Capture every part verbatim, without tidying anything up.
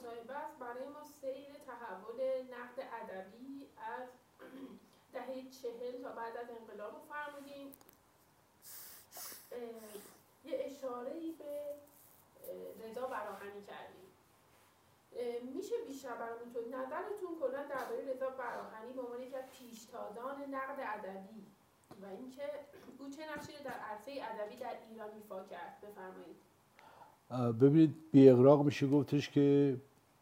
مصاحبه است برای ما سیر تحول نقد ادبی از دهه چهل تا بعد از انقلاب رو فرمودیم. یه اشاره‌ای به رضا براهنی کردیم. میشه بیشتر برامون نظرتون کلا درباره رضا براهنی به عنوان یکی از پیشتازان نقد ادبی و اینکه او چه نقشی در عرصه ادبی در ایران ایفا کرد بفرمایید. ببینید بی اغراق میشه گفتش که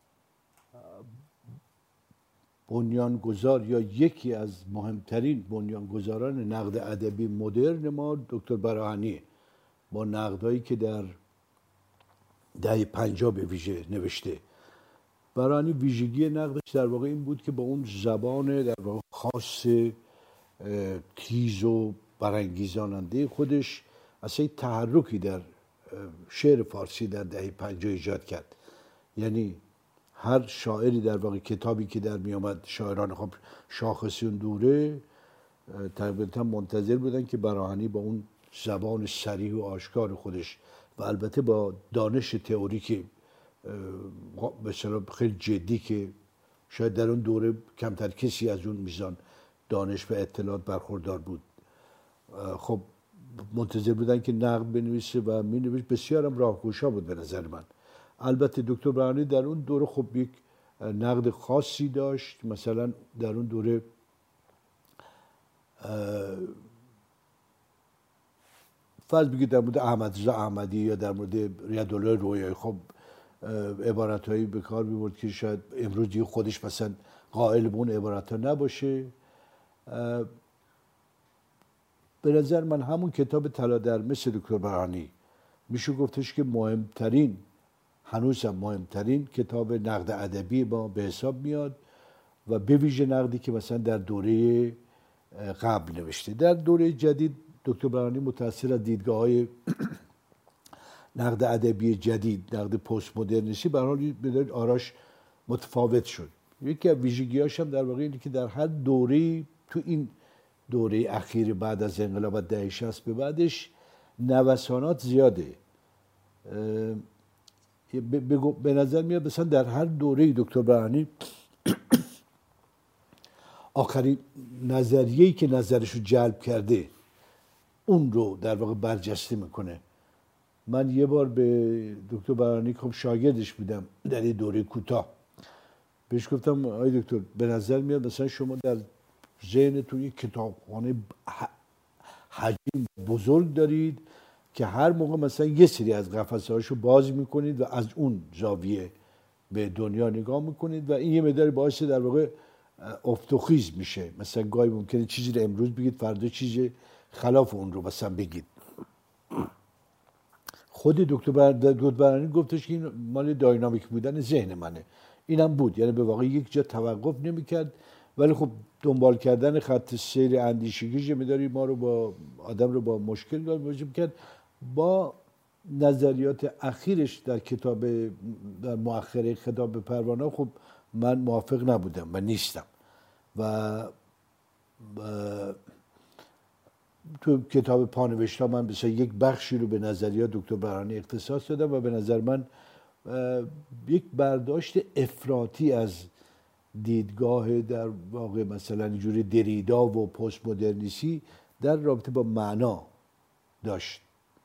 بنیانگذار یا یکی از مهمترین بنیانگذاران نقد ادبی مدرن ما دکتر براهنی با نقدایی که در دهه پنجاه به ویژه نوشته. براهنی ویژگی نقدش در واقع این بود که با اون زبان در واقع خاص تیز و برانگیزاننده خودش اصلا تحرکی در شعر فارسی در دهه پنجاه ایجاد کرد. یعنی هر شاعری در واقع کتابی که در می آمد، شاعران خب شاخصی اون دوره تقریبا منتظر بودن که براهنی با اون زبان صریح و آشکار خودش و البته با دانش تئوریک مثلا خیلی جدی که شاید در اون دوره کمتر کسی از اون میزان دانش و اطلاعات برخوردار بود، خب منتظر بودن که نقد بنویسه و می نوشت. بسیارم راهگشا بود به نظر من. البته دکتر براهنی در اون دوره خب یک نقد خاصی داشت. مثلا در اون دوره فرض بگید در مورد احمدرضا احمدی یا در مورد ریاض‌الله رویایی خب عبارتهایی به کار می‌برد که شاید امروز دیگه خودش مثلا قائل به اون عبارت‌ها نباشه. به نظر من همون کتاب طلا در مثل دکتر براهنی میشه گفتش که مهمترین، هنوز هم مهمترین کتاب نقد ادبی ما به حساب میاد و به ویژه نقدی که مثلا در دوره قبل نوشته. در دوره جدید دکتر براهنی متأثر از دیدگاه‌های نقد ادبی جدید، نقد پست مدرنیستی، به هر حال به آراش متفاوت شد. یکی از ویژگی‌هاش هم در واقع اینه که در هر دوره تو این دوره اخیر بعد از انقلاب و دهه شصت به بعدش نوسانات زیاده. به نظر میاد مثلا در هر دوره دکتر براهنی آخرین نظریه‌ای که نظرش رو جلب کرده اون رو در واقع برجسته میکنه. من یه بار به دکتر براهنی خب شاگردش بودم در یه دوره کوتاه، بهش گفتم آقای دکتر به نظر میاد مثلا شما در ذهنتون یک کتابخانه حجم بزرگ دارید که هر موقع مثلا یه سری از قفسه‌هاشو باز میکنید و از اون زاویه به دنیا نگاه میکنید و این یه مقدار باعث در واقع افت و خیز میشه. مثلا گاهی ممکنه چیزی رو امروز بگید فردا چیزی خلاف اون رو مثلا بگید. خود دکتر براهنی گفتش که این مال داینامیک بودن ذهن منه. اینم بود، یعنی به واقع یک جا توقف نمیکرد، ولی خب دنبال کردن خط سیر اندیشگیش می‌داری ما رو با آدم رو با مشکل مواجه می‌کرد. با نظریات اخیرش در کتاب در مؤخره خطاب به پروانه خب من موافق نبودم و نیستم و, و تو کتاب پانوشت‌ها من مثلا یک بخشی رو به نظریات دکتر براهنی اختصاص دادم و به نظر من یک برداشت افراطی از دیدگاه در واقع مثلا اینجوری دریدا و پست مدرنیستی در رابطه با معنا داشت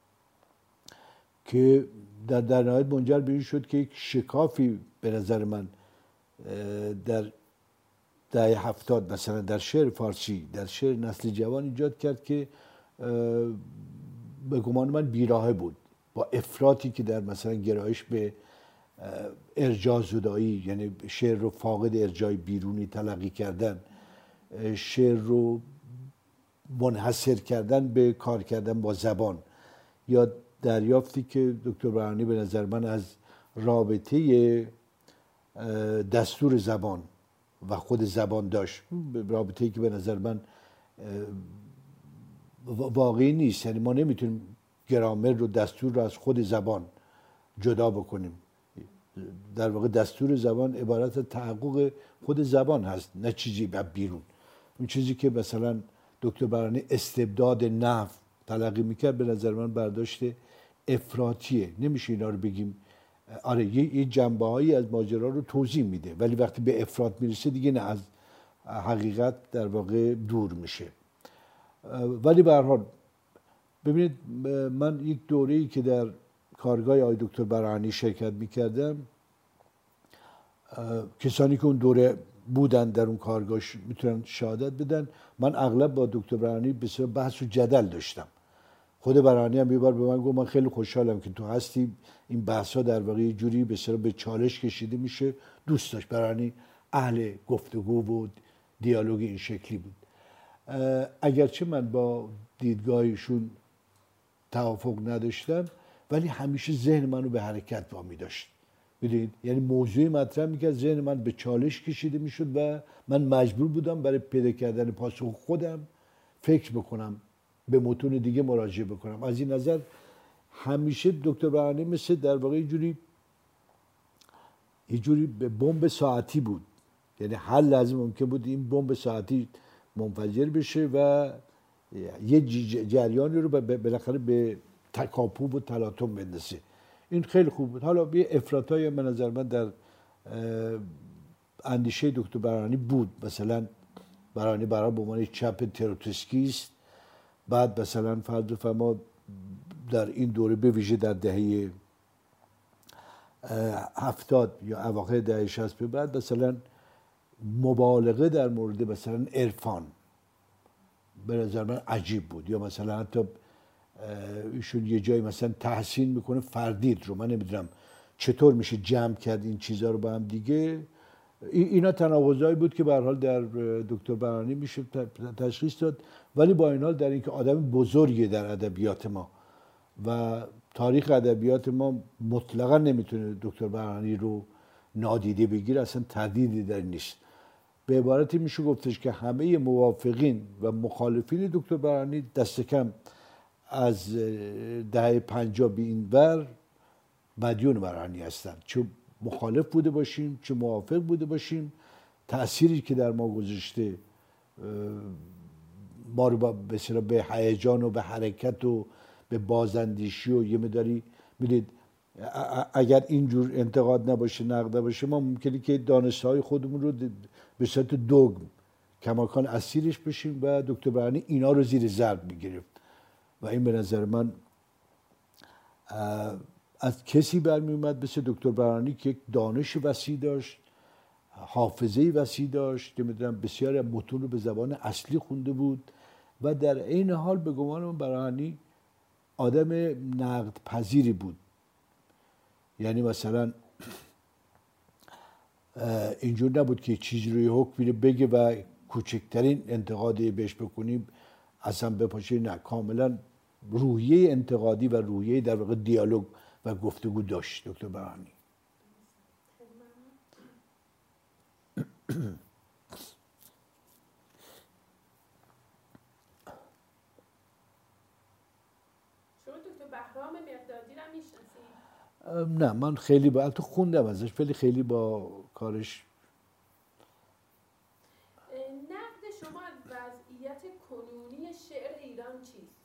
که در در نهایت منجر به این شد که یک شکافی به نظر من در دهه هفتاد مثلا در شعر فارسی، در شعر نسل جوان ایجاد کرد که به گمان من بیراهه بود با افراطی که در مثلا گرایش به ارجاع زدایی، یعنی شعر رو فاقد ارجاع بیرونی تلقی کردن، شعر رو منحصر کردن به کار کردن با زبان، یا دریافتی که دکتر براهنی به نظر من از رابطه دستور زبان و خود زبان داشت، رابطه‌ای که به نظر من واقعی نیست. یعنی ما نمیتونیم گرامر رو، دستور رو از خود زبان جدا بکنیم. در واقع دستور زبان عبارت از تحقق خود زبان هست، نه چیزی بیرون. اون چیزی که مثلا دکتر براهنی استبداد نحو تلقی میکرد به نظر من برداشت افراطیه. نمیشه اینا رو بگیم آره یه, یه جنبه‌هایی از ماجرا رو توضیح میده، ولی وقتی به افراد میرسه دیگه نه، از حقیقت در واقع دور میشه. ولی به هر حال ببینید، من یک دوره‌ای که در کارگاه آقای دکتر براهنی شرکت میکردم، کسانی که اون دوره بودن در اون کارگاه میتونن شهادت بدن، من اغلب با دکتر براهنی بسیار بحث و جدل داشتم. خود براهنی هم یه بار به من گفت من خیلی خوشحالم که تو هستی، این بحثا در واقع یه جوری بسیار به چالش کشیده میشه. دوست داشت براهنی، اهل گفتگو و دیالوگ این شکلی بود. اگرچه من با دیدگاهشون توافق نداشتم، ولی همیشه ذهن منو به حرکت وامی داشت. بدید یعنی موضوعی مطرح میکرد، ذهن من به چالش کشیده میشد و من مجبور بودم برای پیدا کردن پاسخ خودم فکر بکنم، به متون دیگه مراجعه بکنم. از این نظر همیشه دکتر براهنی مثل در واقع یه جوری یه جوری بمب ساعتی بود. یعنی هر لحظه ممکن بود این بمب ساعتی منفجر بشه و یه جریانی رو بالاخره به تکاپو و تلاطم بندازه. این خیلی خوب بود. حالا یه افراطای به نظر من در اندیشه دکتر براهنی بود. مثلا براهنی برای به عنوان چپ تروتسکی است، بعد مثلا فرض فرما در این دوره به ویژه در دهه هفتاد یا اواخر دهه شصت به بعد مثلا مبالغه در مورد مثلا عرفان به نظر من عجیب بود. یا مثلا حتی ایشون یه جایی مثلا تحسین میکنه فردید رو. من نمیدونم چطور میشه جمع کرد این چیزها رو با هم دیگه. اینا تناقضایی بود که به هر حال در دکتر براهنی میشه تشخیص داد. ولی با این حال در اینکه آدم بزرگی در ادبیات ما و تاریخ ادبیات ما مطلقا نمیتونه دکتر براهنی رو نادیده بگیره، اصلا تردیدی در نیست. به عبارتی میشه گفتش که همه موافقین و مخالفین دکتر براهنی دست کم از دهه پنجاه به این ور مدیون براهنی هستن، چه مخالف بوده باشیم چه موافق بوده باشیم. تأثیری که در ما گذاشته ما رو به به هیجان و به حرکت و به بازاندیشی و یه مداری میدید. اگر اینجور انتقاد نباشه، نقد نباشه، ما ممکنه که دانسته های خودمون رو به صورت دوگم کماکان اسیرش بشیم و دکتر براهنی اینا رو زیر ضرب میگرفت. و این به نظر من از کسی برمی اومد مثل دکتر براهنی که یک دانش وسیع داشت، حافظه وسیع داشت، نمیدونم بسیاری از متون رو به زبان اصلی خونده بود و در این حال به گمان من براهنی آدم نقد پذیری بود. یعنی مثلا اینجور نبود که چیزی روی حکمی رو بگه و کوچکترین انتقادی بهش بکنیم اصلا بپاشه. نه، کاملا روحیه انتقادی و روحیه در واقع دیالوگ و گفتگو داشت دکتر براهنی. شما دکتر بهرام مقدادی رو میشناسید؟ نه، من خیلی با تو خوندم ازش ولی خیلی با کارش. نقد شما از وضعیت کنونی شعر ایران چیست؟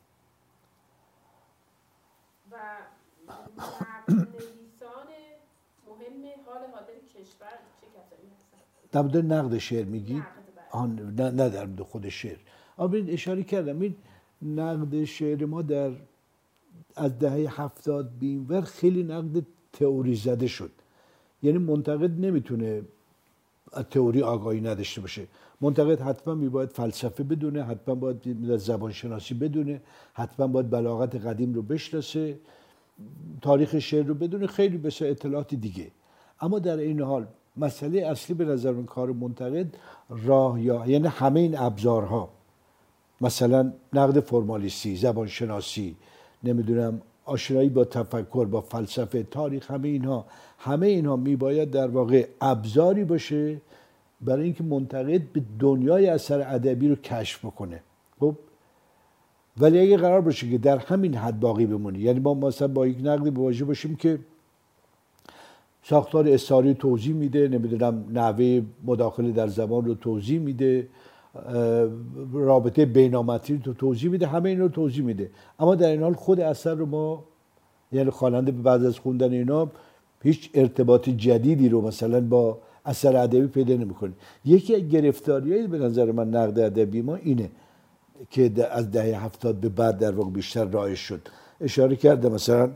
و نقد نویسان مهم حال حاضر کشور چه کسانی هستند؟ در مورد نقد شعر میگی؟ نقد آن نه نه در مورد خود شعر. آن اشاره کردم این نقد شعر ما در از دهه هفتاد به این ور خیلی نقد تئوری زده شد. یعنی منتقد نمیتونه از تئوری آگاهی نداشته باشه. منتقد حتما میباید فلسفه بدونه، حتما باید زبان شناسی بدونه، حتما باید بلاغت قدیم رو بشناسه، تاریخ شعر رو بدونه، خیلی بسیار اطلاعات دیگه. اما در این حال مسئله اصلی به نظر من کار منتقد راه یا یعنی همه این ابزارها، مثلا نقد فرمالیستی، زبان شناسی، نمیدونم آشنایی با تفکر، با فلسفه، تاریخ، همه اینها همه اینها میباید در واقع ابزاری باشه برای اینکه منتقد به دنیای اثر ادبی رو کشف بکنه. خب ولی اگه قرار باشه که در همین حد باقی بمونه، یعنی ما مثلا با یک نقدی مواجه باشیم که ساختار استعاری توضیح میده، نمیدونم نحوه مداخله در زبان رو توضیح میده، رابطه بینامتری رو توضیح میده، همه این رو توضیح میده، اما در این حال خود اثر رو ما، یعنی خواننده بعد از خوندن اینا هیچ ارتباط جدیدی رو مثلا با اثر ادبی پیدا نمی‌کنید. یکی از گرفتاری‌های به نظر من نقد ادبی ما اینه که از دهه هفتاد به بعد در واقع بیشتر رایج شد. اشاره کرده مثلا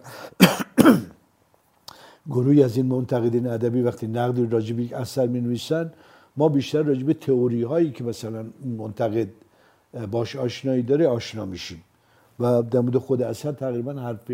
گروهی از این منتقدین ادبی وقتی نقدی راجع به یک اثر می‌نویسن، ما بیشتر راجع به تئوری هایی که مثلا منتقد باش آشنایی داره آشنا میشیم و در مورد خود اثر تقریبا حرف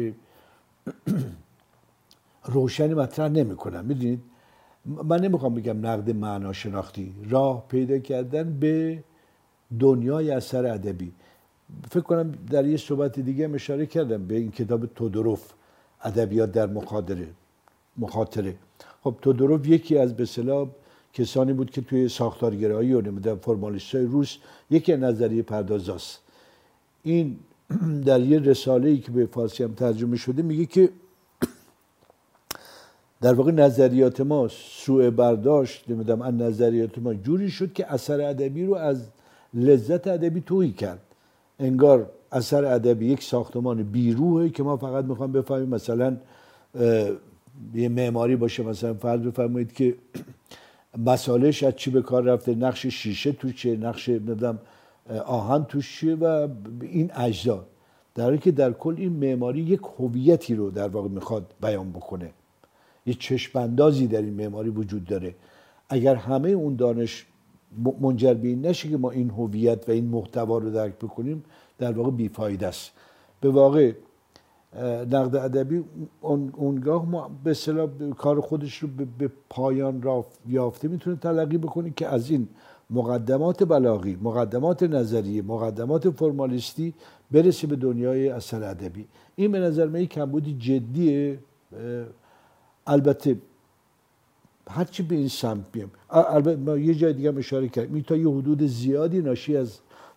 روشنی مطرح نمی‌کنم. میدونید من نمیخوام بگم نقد معنا شناختی، راه پیدا کردن به دنیای اثر ادبی. فکر کنم در یه صحبت دیگه اشاره کردم به این کتاب تودوروف، ادبیات در مخاطره مخاطره خب تودوروف یکی از به اصطلاح کسانی بود که توی ساختارگرایی و نمیدونم فرمالیستای روس یکی نظریه پردازاست. این در یه رساله‌ای که به فارسی هم ترجمه شده میگه که در واقع نظریات ما سوء برداشت نمیدونم ان نظریات ما جوری شد که اثر ادبی رو از لذت ادبی تویی کرد. انگار اثر ادبی یک ساختمان بیروحه که ما فقط میخوام بفهمیم مثلا یه معماری باشه، مثلا فرض بفرمایید که مسالش از چی به کار رفته، نقش شیشه توش چیه، نقش نمیدونم آهن توش چیه و این اجزا، در حالی که در کل این معماری یک هویتی رو در واقع میخواد بیان بکنه، یه چشم اندازی در این معماری وجود داره. اگر همه اون دانش منجر به این نشه که ما این هویت و این محتوا رو درک بکنیم، در واقع بیفایده است. به واقع نقد ادبی اونگاه ما به اصطلاح کار خودش رو به پایان را یافته میتونه تلقی بکنه که از این مقدمات بلاغی، مقدمات نظری، مقدمات فرمالیستی برسه به دنیای اثر ادبی. این به نظر من یک کمبودی جدیه. البته هرچی به این سمت بیم، البته ما یه جای دیگه اشاره کردیم، این تا یه حدود زیادی ناشی از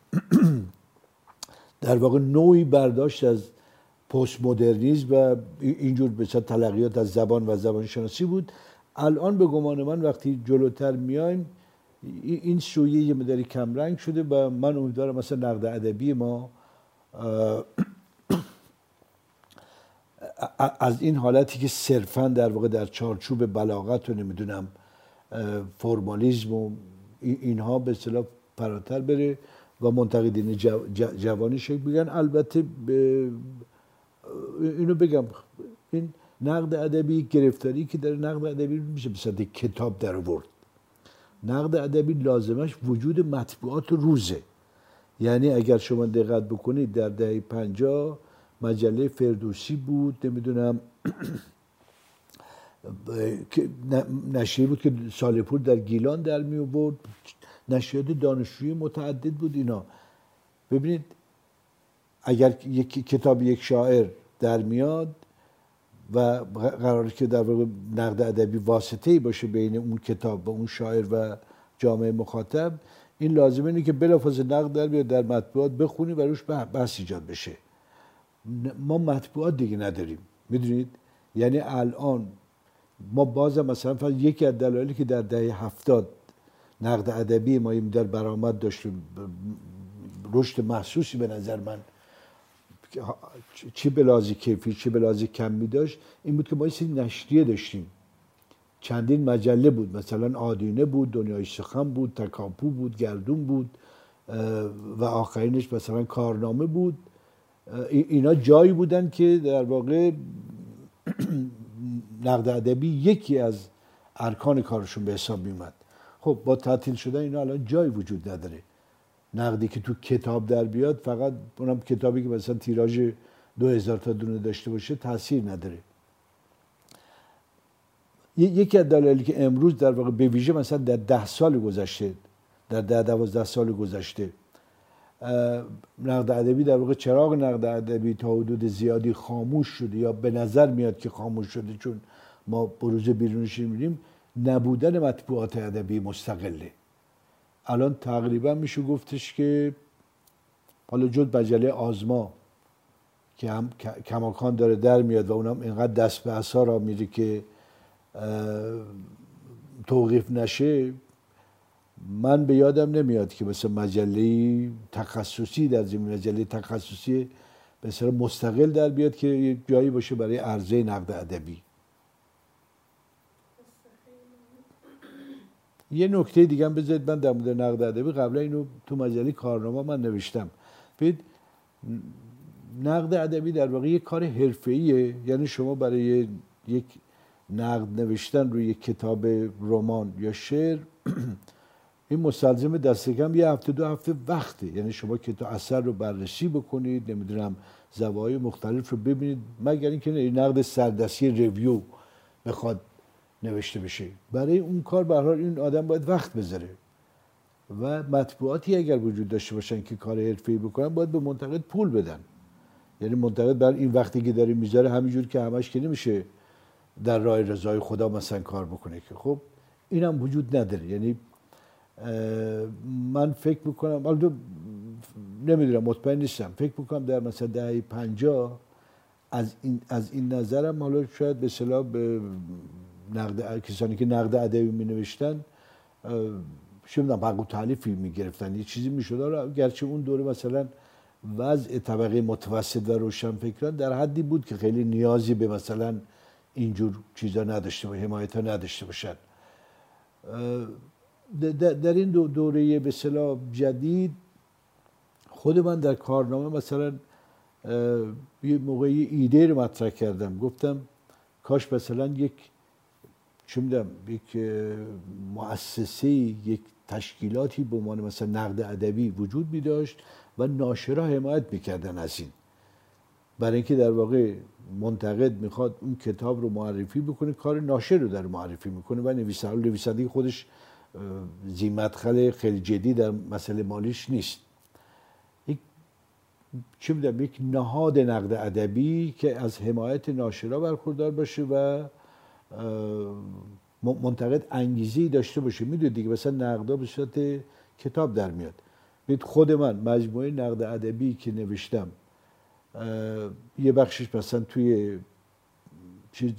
در واقع نوعی برداشت از پست مدرنیسم و اینجور بسیار تلقیات از زبان و زبان شناسی بود. الان به گمان من وقتی جلوتر میایم این سویه یه مقداری کم رنگ شده و من امیدوارم مثلا نقد ادبی ما از این حالتی که صرفا در واقع در چارچوب بلاغت و نمیدونم فرمالیسم و اینها به اصطلاح فراتر بره و منتقدین جوانی شکل بگن. البته اینو بگم این نقد ادبی گرفتاری که در نقد ادبی میشه به صورت کتاب در آورد. نقد ادبی لازمش وجود مطبوعات روزه. یعنی اگر شما دقت بکنید در دهه پنجاه مجله فردوسی بود، نمیدونم نشریه بود که سالپور در گیلان در می آورد، نشریات دانشجویی متعدد بود. اینا ببینید اگر یک کتاب یک شاعر در میاد و قراره که در واقع نقد ادبی واسطه‌ای باشه بین اون کتاب و اون شاعر و جامعه مخاطب، این لازمه اینه که بلافاصله نقد در بیاد، در مطبوعات بخونی و روش بحث ایجاد بشه. ما مطبوعات دیگه نداریم، میدونید. یعنی الان ما بازم مثلا فقط یکی از دلایلی که در دهه هفتاد نقد ادبی ما این در برآمد داشت، رشد محسوسی به نظر من چه به لحاظ کیفی چه به لحاظ کمی داشت، این بود که ما یه سری نشریه داشتیم، چندین مجله بود، مثلا آدینه بود، دنیای سخن بود، تکاپو بود، گردون بود و آخرینش مثلا کارنامه بود. اینا جایی بودن که در واقع نقد ادبی یکی از ارکان کارشون به حساب میومد. خب با تعطیل شدن اینا الان جایی وجود نداره. نقدی که تو کتاب در بیاد، فقط اونم کتابی که مثلا تیراژ دو هزار تا دونه داشته باشه تاثیر نداره. یکی از دلایلی که امروز در واقع به ویژه مثلا در ده سال گذشته، در ده دوازده سال گذشته نقد ادبی در واقع چراغ نقد ادبی تا حدود زیادی خاموش شده یا به نظر میاد که خاموش شده، چون ما بروز بیرونش می‌بینیم، نبودن مطبوعات ادبی مستقله. الان تقریبا میشه گفتش که حالا جز مجله آزما که هم کماکان داره در میاد و اونم اینقدر دست به عصا را میره که توقیف نشه، من به یادم نمیاد که مثلا مجله تخصصی در زمین مجله تخصصی به اصطلاح مستقل در بیاد که جایی باشه برای عرضه نقد ادبی. یه نکته دیگه هم بذارید، من در مورد نقد ادبی قبلا اینو تو مجله کارنامه من نوشتم. ببین نقد ادبی در واقع یک کار حرفه‌ایه، یعنی شما برای یک نقد نوشتن روی یک کتاب رمان یا شعر این مستلزم دست کم یه هفته دو هفته وقته، یعنی شما کتاب اثر رو بررسی بکنید، نمیدونم زوایای مختلف رو ببینید، مگر اینکه نقد سردستی ریویو بخواد نوشته بشه. برای اون کار به هر حال این آدم باید وقت بذاره و مطبوعاتی اگر وجود داشته باشن که کار حرفه‌ای بکنن باید به منتقد پول بدن. یعنی منتقد بر این وقتی که داره میذاره همینجور که همش که نمیشه در راه رضای خدا مثلا کار بکنه که خب اینم وجود نداره. یعنی من فکر میکنم، البته نمیدونم مطمئن نیستم، فکر میکنم در مثلا دهه پنجاه از این از این نظرم حالا شاید به اصطلاح به نقد کسانی که نقد ادبی می نوشتن چه میدونم حق و تالیفی میگرفتن، یه چیزی میشد، گرچه اون دوره مثلا وضع طبقه متوسط و روشنفکران در حدی بود که خیلی نیازی به مثلا اینجور چیزا نداشته باشه، حمایت ها نداشته باشن. در این دوره به اصطلاح جدید خود من در کارنامه مثلا یه موقعی ایده رو مطرح کردم، گفتم کاش مثلا یک چه میدونم یک مؤسسه، یک تشکیلاتی به عنوان مثلا نقد ادبی وجود می داشت و ناشرا حمایت میکردن از این، برای اینکه در واقع منتقد میخواد اون کتاب رو معرفی بکنه، کار ناشر رو در معرفی میکنه و نویسنده نویسنده خودش ذی مدخل خیلی جدی در مسئله مالیش نیست. یک چه میدونم یک نهاد نقد ادبی که از حمایت ناشرا برخوردار باشه و منتقد انگیزه‌ای داشته باشه. میدونید دیگه مثلا نقدا به صورت کتاب در میاد. ببینید خود من مجموعه نقد ادبی که نوشتم یه بخشش مثلا توی چیز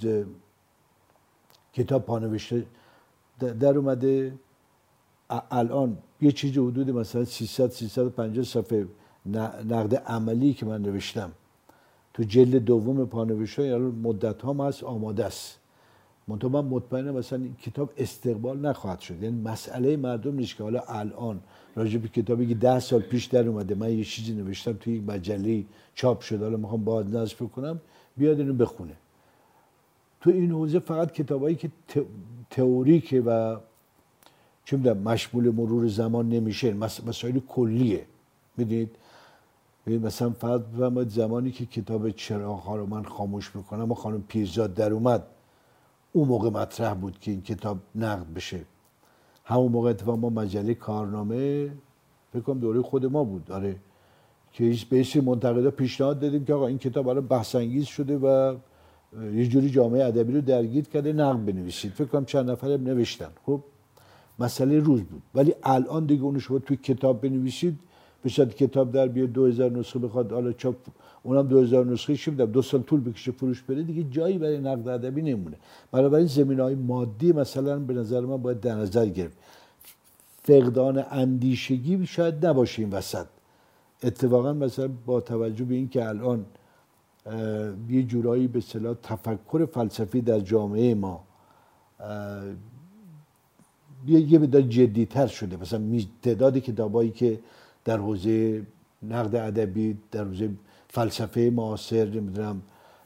کتاب پانوشته در اومده، الان یه چیز حدود مثلا سیصد سیصد و پنجاه صفحه نقد عملی که من نوشتم تو جلد دوم پانوشته، یعنی مدت ها هست آماده است. منتها من مطمئنم مثلا این کتاب استقبال نخواهد شد. یعنی مسئله مردم نیست که حالا الان راجع به کتابی که ده سال پیش در اومده من یه چیزی نوشتم توی یک مجله چاپ شده حالا میخوام بازنشر بکنم بیاد اینو بخونه. تو این حوزه فقط کتابایی که تئوریکه و چه میدونم مشمول مرور زمان نمیشه، مسائل کلیه. میدونید مثلا فرض بفرمایید زمانی که کتاب چراغ‌ها رو من خاموش میکنم و خانم پیرزاد در اومد، اون موقع مطرح بود که این کتاب نقد بشه. همون موقع اتفاقا ما مجله کارنامه فکر کنم دوره خود ما بود، آره، که به اسم منتقدا پیشنهاد دادیم که آقا این کتاب برای بحث انگیز شده و یه جوری جامعه ادبی رو درگیر کرده، نقد بنویسید. فکر کنم چند نفرم نوشتن. خب مسئله روز بود، ولی الان دیگه اون شما توی کتاب بنویسید بشه کتاب در بیاد دو هزار نسخه بخواد حالا چاپ، اونم دو هزار نسخه شیم دو سال طول بکشه فروش بره، دیگه جایی برای نقد ادبی نمونه. بنابراین زمینه‌های مادی مثلا به نظر من باید در نظر گرفت. فقدان اندیشگی شاید نباشه این وسط. اتفاقا مثلا با توجه به این که الان یه جورایی به اصطلاح تفکر فلسفی در جامعه ما یه مقدار جدی‌تر شده، مثلا تعداد کتابایی که در حوزه نقد ادبی، در حوزه فلسفه معاصر، نمیدونم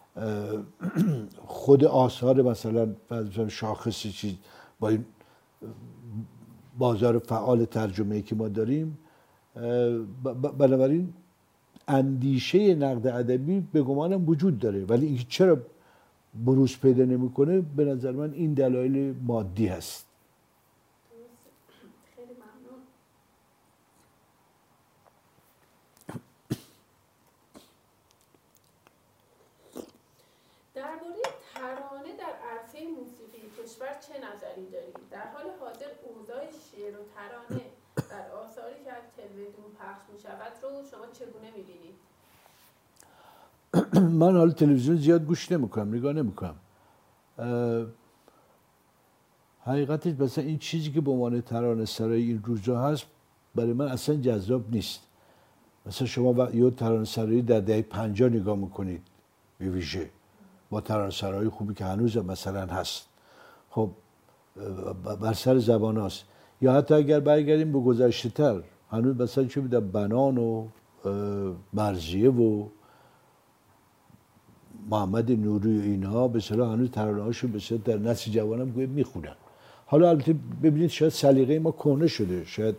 خود آثار مثلا شاخص چیز با این بازار فعال ترجمه‌ای که ما داریم، بنابراین اندیشه نقد ادبی به گمانم وجود داره، ولی اینکه چرا بروز پیدا نمیکنه به نظر من این دلایل مادی هست. خیلی ممنون. درباره ترانه در عرصه موسیقی کشور چه نظری دارید؟ در حال حاضر اوضاع شعر و ترانه در آثاری که از تلویزیون پخش می شود رو شما چگونه می بینید؟ من حال تلویزیون زیاد گوش نمیکنم، نگاه نمیکنم. حقیقتش مثلا این چیزی که به عنوان ترانه سرایی این روزا هست برای من اصلا جذاب نیست. مثلا شما یه ترانه سرایی در دهه پنجاه نگاه میکنید به ویژه با ترانه سرایی خوبی که هنوز مثلا هست، خب بر سر زبان هاست. یا حتی اگر برگردیم به گذشته تر، هنوز مثلا چه میدونم بنان و مرضیه و محمد نوری و اینها به اصطلاح هنوز ترانه‌هاشو به اصطلاح در نسل جوانم گویا میخونن. حالا البته ببینید شاید سلیقه ما کهنه شده، شاید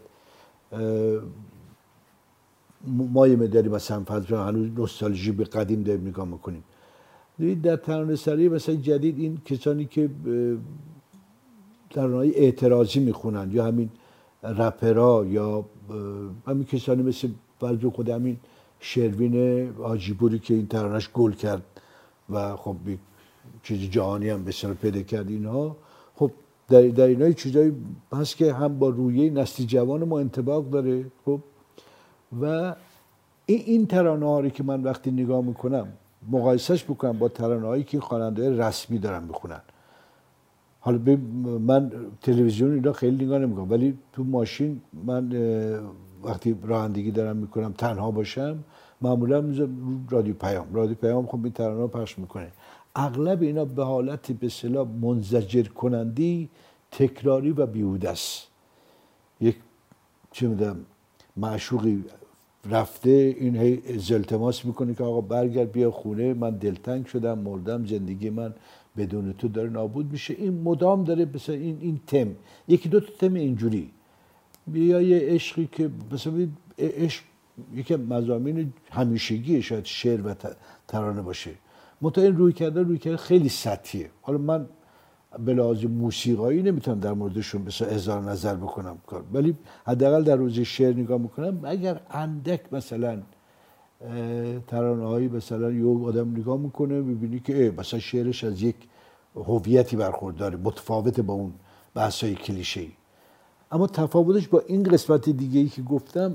ما یه مقداری مثلا فضا هنوز نوستالژی به قدیم داریم نگاه میکنیم. در ترانه‌سرایی مثلا جدید این کسانی که ترانه‌های اعتراضی میخونن یا همین رپرها یا همین کسانی مثل فرض خود همین شروین حاجیپوری که این ترانه‌اش گل کرد و خب چیز جهانی هم به اصطلاح پیدا کرد، اینها خب در در اینها چیزایی هست که هم با رویه نسل جوان ما انطباق داره. خب و این این ترانه‌ها رو که من وقتی نگاه میکنم مقایسهش بکنم با ترانه‌هایی که خواننده رسمی دارن میخونن. حالا من تلویزیون اینا خیلی نگاه نمیکنم، ولی تو ماشین من وقتی رانندگی دارم میکنم تنها باشم معمولا رادیو پیام رادیو پیام خب این ترانه‌ها پخش میکنه. اغلب اینا به حالت به اصطلاح منزجر کنندی، تکراری و بیهوده است. یک چه میدونم معشوقی رفته، این هی التماس میکنه که آقا برگرد بیا خونه، من دلتنگ شدم، مردم، زندگی من بدون تو داره نابود میشه. این مدام داره مثلا این این تم، یکی دو تا تم اینجوری. یا یه عشقی که مثلا عشق یکی مضامین همیشگی شاید شعر و ترانه باشه، منتها این روی کرده روی کرده خیلی سطحیه. حالا من به لحاظ موسیقایی نمیتونم در موردشون مثلا اظهار نظر بکنم کار، ولی حداقل در روز شعر نگاه میکنم اگر اندک مثلا ترانه‌هایی مثلا یه آدم نگاه میکنه میبینی که مثلا شعرش از یک هویتی برخورداره متفاوت با اون بحث‌های کلیشه‌ای. اما تفاوتش با این قسمت دیگه‌ای که گفتم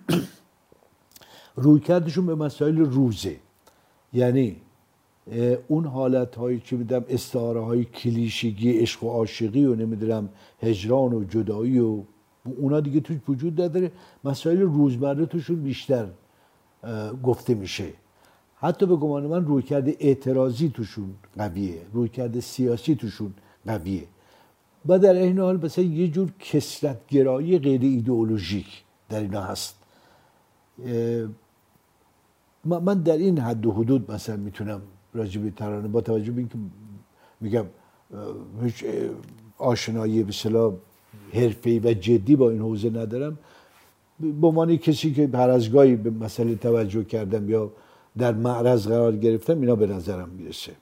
رویکردشون به مسائل روزه، یعنی اون حالت‌هایی که میدم استعاره‌های کلیشگی عشق و عاشقی و نمیدونم هجران و جدایی و اونا دیگه توش وجود نداره. مسائل روزمره توشون بیشتر گفته میشه. حتی به گمان من رویکرد اعتراضی توشون قویه، رویکرد سیاسی توشون قویه و در این حال مثلا یه جور کثرت‌گرایی غیر ایدئولوژیک در اینا هست. من در این حد و حدود مثلا میتونم راجع به ترانه با توجه به اینکه میگم هیچ آشنایی به اصطلاح حرفه‌ای و جدی با این حوزه ندارم، به عنوان کسی که هر از گاهی به مسئله توجه کردم یا در معرض قرار گرفتم اینا به نظرم میرسه.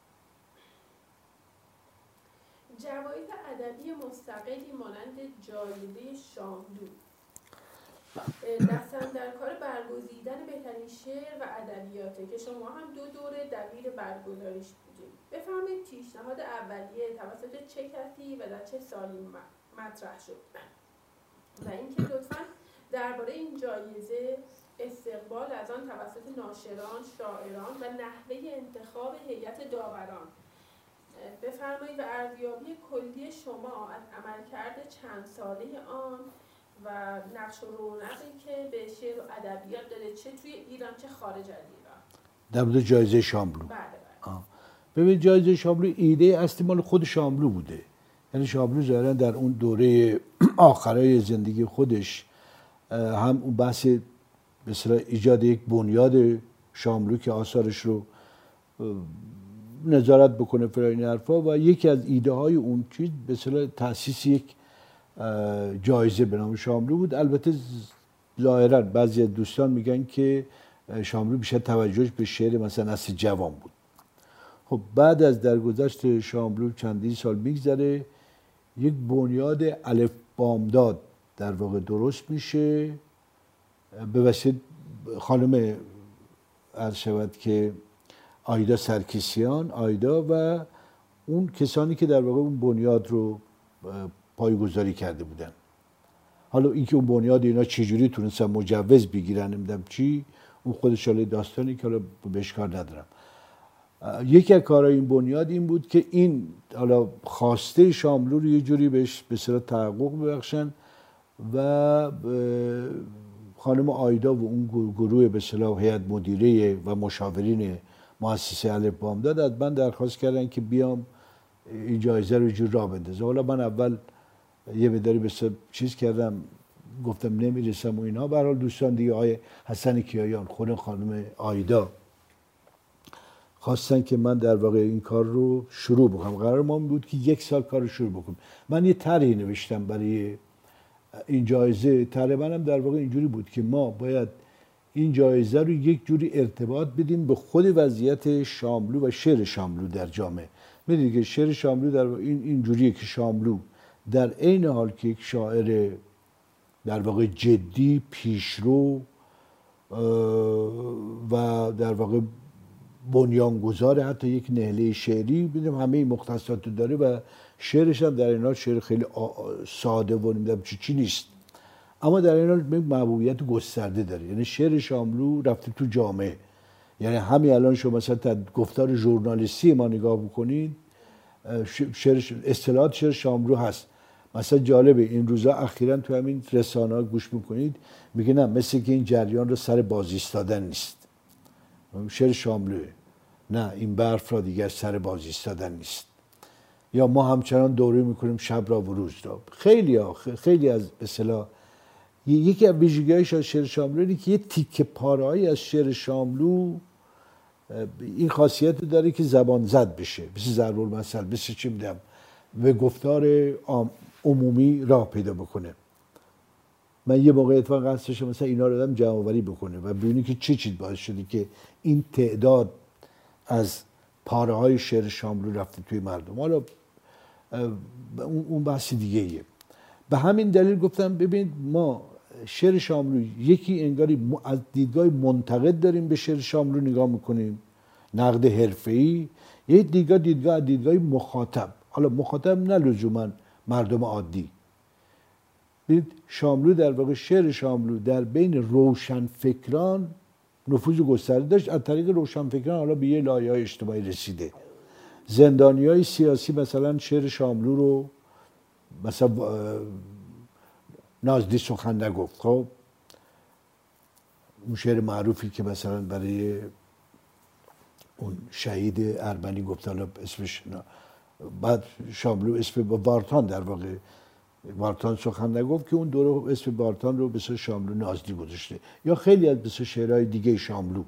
جوایز ادبی مستقلی مانند جایزه شاملو دستن در کار برگزیدن بهترین شعر و ادبیاته که شما هم دو دوره دبیر برگزاریش بودید. بفرمایید پیشنهاد اولیه توسط چه کسی و در چه سالی مطرح شد و اینکه لطفاً درباره این جایزه، استقبال از آن توسط ناشران، شاعران و نحوه انتخاب هیئت داوران بفرمایید و ارزیابی کلی شما از عملکرد چند ساله آن و نقش و رونقی که به شعر و ادبیات داره چه توی ایران چه خارج از ایران. در مورد جایزه شاملو. بله بله. ببین جایزه شاملو ایده اصلی مال خود شاملو بوده. یعنی شاملو ظاهرا در اون دوره آخرای زندگی خودش هم اون بحث به اصطلاح ایجاد یک بنیاد شاملو که آثارش رو نظارت بکنه فرای این حرفا و یکی از ایده های اون چیز به اصطلاح تأسیس یک جایزه به نام شاملو بود. البته ظاهرا بعضی از دوستان میگن که شاملو بیشتر توجهش به شعر مثلا نسل جوان بود. خب بعد از درگذشت شاملو چندین سال میگذره، یک بنیاد الف بامداد در واقع درست میشه به واسطه خانم عرض شود که آیدا سرکیسیان آیدا و اون کسانی که در واقع اون بنیاد رو پایه‌گذاری کرده بودن. حالا اینکه اون بنیاد اینا چجوری تونستن مجوز بگیرن نمیدونم چی، اون خودش حالا داستانی که حالا بهش کار ندارم. یکی از کارهای این بنیاد این بود که این حالا خواسته شاملو رو یه جوری بهش به اصطلاح تحقق ببخشن و خانم آیدا و اون گروه به اصطلاح هیئت مدیره و مشاورین مؤسسه الف بامداد از من درخواست کردن که بیام این جایزه رو جور راه بندازه. حالا من اول یه مقداری بس چیز کردم، گفتم نمیرسم و اینا. به هر حال دوستان دیگه، آقای حسن کیایان، خود خانم آیدا خواستن که من در واقع این کار رو شروع بکنم. قرار ما بود که یک سال کار رو شروع بکنم. من یه طرحی نوشتم برای این جایزه. طرح منم در واقع اینجوری بود که ما باید این جایزه رو یک جوری ارتباط بدیم به خود وضعیت شاملو و شعر شاملو در جامعه. میدونید که شعر شاملو در این اینجوریه که شاملو در عین حال که یک شاعر در واقع جدی، پیشرو و در واقع بنیانگذار حتی یک نهله شعری، ببینیم همه این مختصات رو داره و شعرش هم در این حال شعر خیلی ساده و نمیدونم چی چی نیست، اما در این حال محبوبیت گسترده داره. یعنی شعر شاملو رفته تو جامعه. یعنی همین الان شما مثلا تا گفتار ژورنالیستی ما نگاه بکنید، شعر اصطلاحات شعر شاملو هست. مثلا جالبه این روزا اخیراً تو همین رسانه‌ها گوش میکنید میگه نه، مثل که این جریان رو سر باز ایستادن نیست، شعر شاملوه. نه، این برف را دیگر سر باز ایستادن نیست. یا ما همچنان دوره میکنیم شب را و روز را. خیلی ها خیلی از به اصطلاح یکی از ویژگی‌هایش از شعر شاملو اینه که یه تیکه پاره‌ای از شعر شاملو این خاصیت داره که زبان زد بشه، مثل ضرب المثل، مثل چی میدم به گفتار عمومی راه پیدا بکنه. من یه موقع اتفاقا قصد داشتم مثلا اینا رو آدم جمع‌آوری بکنه و ببینی که چه چیز باعث شده که این تعداد از پاره‌های شعر شاملو رفته توی مردم. حالا اون بحث دیگه ایه. به همین دلیل گفتم ببین ما شعر شاملو یکی انگاری از دیدگاه منتقد داریم به شعر شاملو نگاه میکنیم، نقد حرفه‌ای، یه دیدگاه دیدگاه دیدگاه مخاطب. حالا مخاطب نه لزوما مردم عادی. ببین شاملو در واقع شعر شاملو در بین روشنفکران نفوذ گسترده داشت. از طریق روشنفکران حالا به یه لایه‌های اجتماعی رسیده. زندانیای سیاسی مثلا شعر شاملو رو مثلا نازدی سخن نگفت. خب اون شعر معروفی که مثلا برای اون شهید ارمنی گفت، حالا اسمش بعد شاملو اسم بارتان در واقع بارتان سخن نگفت که اون دوره اسم بارتان رو به اسم شاملو نازدی گذاشته. یا خیلی از بسیار شعرهای دیگه شاملو.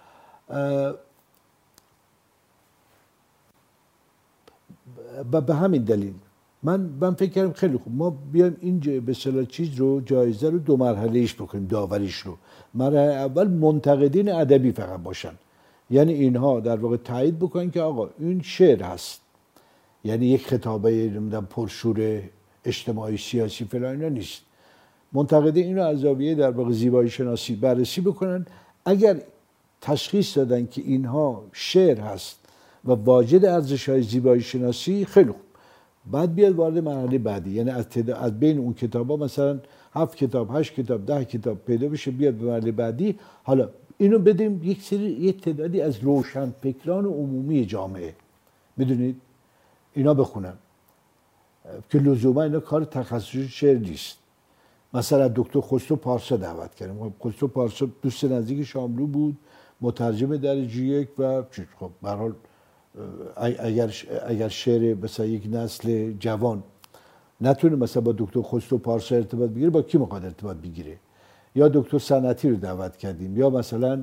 و به همین دلیل من من فکر کردم خیلی خوب ما بیایم این به اصطلاح چیز رو جایزه رو دو مرحله ایش بکنیم، داوریش رو. مرحله اول منتقدین ادبی فقط باشن، یعنی اینها در واقع تایید بکنن که آقا این شعر هست، یعنی یک خطابه نمیدونم پرشور اجتماعی سیاسی فلان اینا نیست. منتقدین اینو از زاویه در واقع زیبایی شناسی بررسی بکنن. اگر تشخیص دادن که اینها شعر هست و واجد ارزش‌های زیبایی شناسی، خیلی خوب، بعد بیاد وارد مرحله بعدی، یعنی از, از بین اون کتابا مثلا هفت کتاب، هشت کتاب، ده کتاب پیدا بشه، بیاد به مرحله بعدی. حالا اینو بدیم یک سری یک تعدادی از روشنفکران عمومی جامعه، میدونید اینا بخونن که لزوما اینا کار تخصصی شعر نیست. مثلا دکتر خسرو پارسا دعوت کردیم. خسرو پارسا دوست نزدیک شاملو بود، مترجم درجه یک و خب به هر حال اگر اگر شعر مثلا یک نسل جوان نتونه مثلا با دکتر خسرو پارسا ارتباط بگیره، با کی میخواد ارتباط بگیره؟ یا دکتر صنعتی رو دعوت کردیم، یا مثلا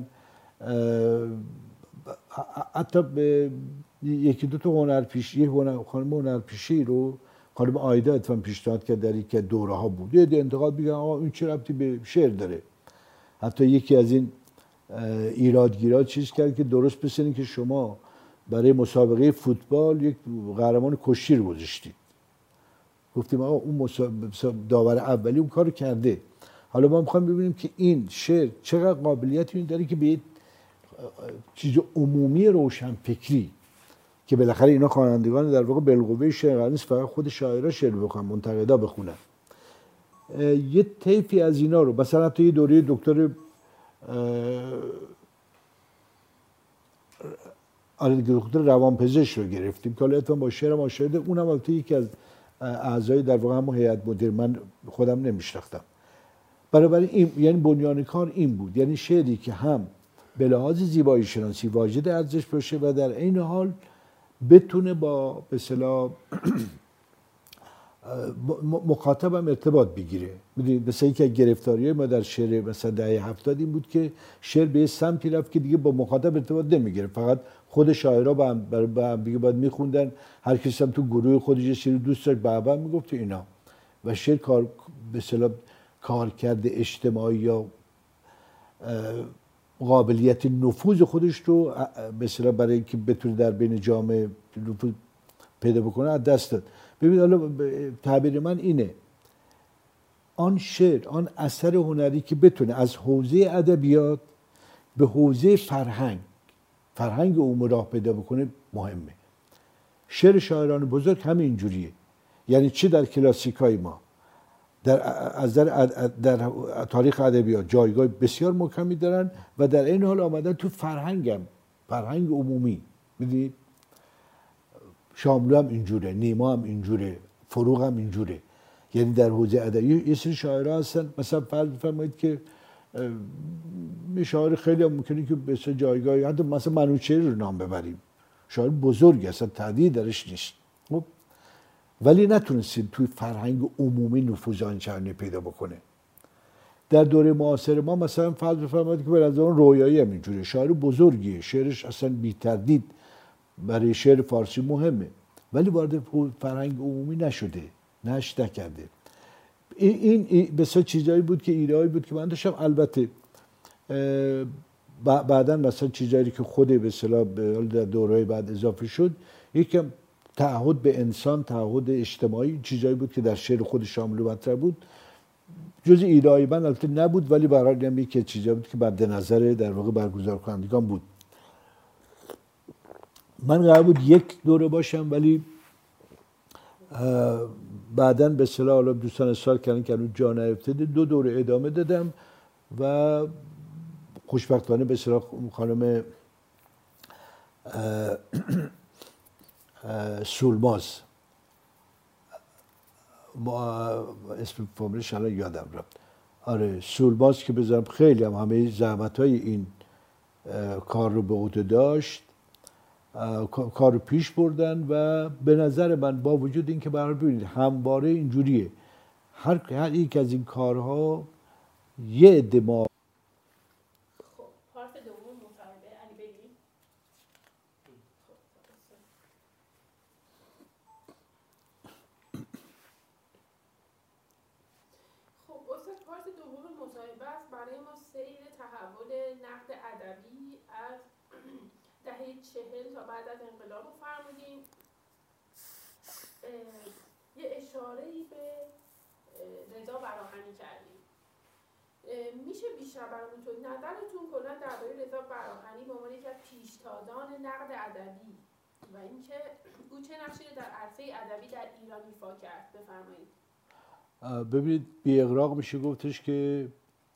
حتی به یکی دو تا هنرپیشه، یه هنر خانم هنرپیشه رو خانم آیدا اتفاقا پیشنهاد کرد در یک دوره ها بود. یه ده انتقاد میگن آقا این چه ربطی به شعر داره. حتی یکی از این ایرادگیرا چیز کرد که درست بسنین که شما برای مسابقه فوتبال یک قهرمان کشتی رو گذاشتید. گفتیم آقا اون داور اولی اون کارو کرده. حالا ما میخوایم ببینیم که این شعر چقدر قابلیتی داره که به چیز عمومی روشنفکری که بالاخره اینا خوانندگان در واقع بالقوه شعر نیست، فقط خود شاعرها شعر بخونن، منتقدا بخونن. یه طیفی از اینا رو مثلا تو یه دوره دکتر آره دکتر روانپزشک رو گرفتیم که حالا اتفاقا با شعر ما شاهده، اونم البته یکی از اعضای در واقع هم هیئت مدیره، من خودم نمیشناختم. برای این یعنی بنیان کار این بود، یعنی شعری که هم به لحاظ زیبایی شناسی واجد ارزش باشه و در عین حال بتونه با به اصطلاح مخاطبم ارتباط بگیره. میدونید مثلا یکی از گرفتاری‌های ما در شعر مثلا دهه هفتاد این بود که شعر به سمتی رفت که دیگه با مخاطب ارتباط نمیگیره، فقط خود شاعرها با هم با هم دیگه باید میخوندن، هر کسی هم تو گروه خودش یه سری دوست داشت بابا میگفت اینا، و شعر کار به اصطلاح کارکرد اجتماعی یا قابلیت نفوذ خودش رو به اصطلاح برای اینکه بتونه در بین جامعه نفوذ پیدا بکنه از دست داد. ببین حالا تعبیر من اینه، آن شعر، آن اثر هنری که بتونه از حوزه ادبیات به حوزه فرهنگ فرهنگ عمومی راه پیدا بکنه مهمه. شعر شاعران بزرگ همین اینجوریه، یعنی چه در کلاسیکای ما در از در, در تاریخ ادبیات جایگاه بسیار محکمی دارن و در این حال آمدن تو فرهنگم، فرهنگ عمومی. میدونید شاملو هم اینجوره، نیما هم اینجوره، فروغ هم اینجوره. یعنی در حوزه ادبی یه سری شاعرها هستن، مثلا فرض بفرمایید که یه شاعر خیلی هم ممکنه که به جایگاهی، حتی مثلا منوچهری رو نام ببریم، شاعر بزرگی اصلا تردید درش نیست، خب ولی نتونستید توی فرهنگ عمومی نفوذ آنچنانی پیدا بکنه. در دوره معاصر ما مثلا فرض بفرمایید که به نظر رویایی هم اینجوره، شاعر بزرگیه، شعرش اصلا بی تردید برای شعر فارسی مهمه، ولی وارد فرهنگ عمومی نشده، نشد نکرده. این این بسیار چیزایی بود که ایرایی بود که من داشتم. البته بعداً مثلا چیزایی که خود به اصطلاح در دوره‌های بعد اضافه شد، یکم تعهد به انسان، تعهد اجتماعی، چیزایی بود که در شعر خود شاملو مطرح بود. جز ایرایی من البته نبود، ولی برای هم یکی چیزایی بود که مد نظر در واقع برگزار کنندگان بود. من قرار بود یک دوره باشم، ولی بعداً به اصطلاح حالا دوستان اصرار کردن که اون جا نیفتاده، دو دوره ادامه دادم و خوشبختانه به اصطلاح خانم سولماز، اسم فامیلش الان یادم رفت، آره سولماز، که بذارم خیلی هم همه زحمت‌های این کار رو به عهده داشت، کار رو پیش بردن و به نظر من با وجود این که برای ببینید همواره اینجوریه، هر هر یک از این کارها یه عده ما. خب پارت دوم مصاحبه علی بگی. خب استاد پارت دوم مصاحبه است برای ما سیر تحول نقد ادبی از دهه چهل تا بعد از انقلاب رو فرمودیم. یه اشاره‌ای به رضا براهنی کردیم. میشه بیشتر برامون تو نظرتون کلا درباره رضا براهنی به عنوان یکی از پیشتازان نقد ادبی و اینکه او چه نقشی رو در عرصه ادبی در ایران ایفا کرد بفرمایید. ببینید بی اغراق میشه گفتش که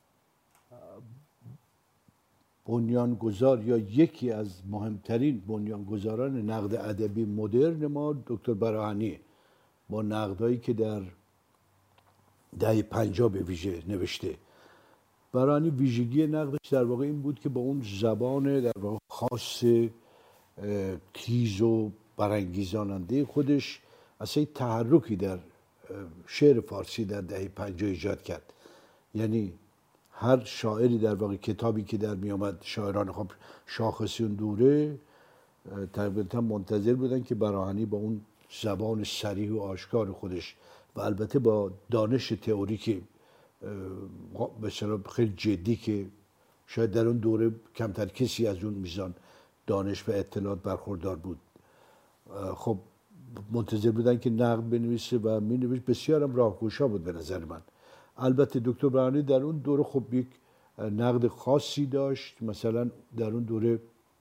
بنیانگذار یا یکی از مهمترین بنیانگذاران نقد ادبی مدرن ما دکتر براهنی، با نقدایی که در دهه پنجاه به ویژه نوشته. براهنی ویژگی نقدش در واقع این بود که با اون زبان در واقع خاص تیز و برانگیزاننده خودش اصلا تحرکی در شعر فارسی در دهه پنجاه ایجاد کرد. یعنی هر شاعری در واقع کتابی که در می آمد، شاعران خب شاخصی اون دوره تقریبا منتظر بودن که براهنی با اون زبان صریح و آشکار خودش و البته با دانش تئوریک به اصطلاح خیلی جدی که شاید در اون دوره کمتر کسی از اون میزان دانش و اطلاعات برخوردار بود، خب منتظر بودن که نقد بنویسه و می نوشت. بسیار هم راهگشا بود به نظر من. البته دکتر براهنی در اون دوره خب یک نقد خاصی داشت. مثلا در اون دوره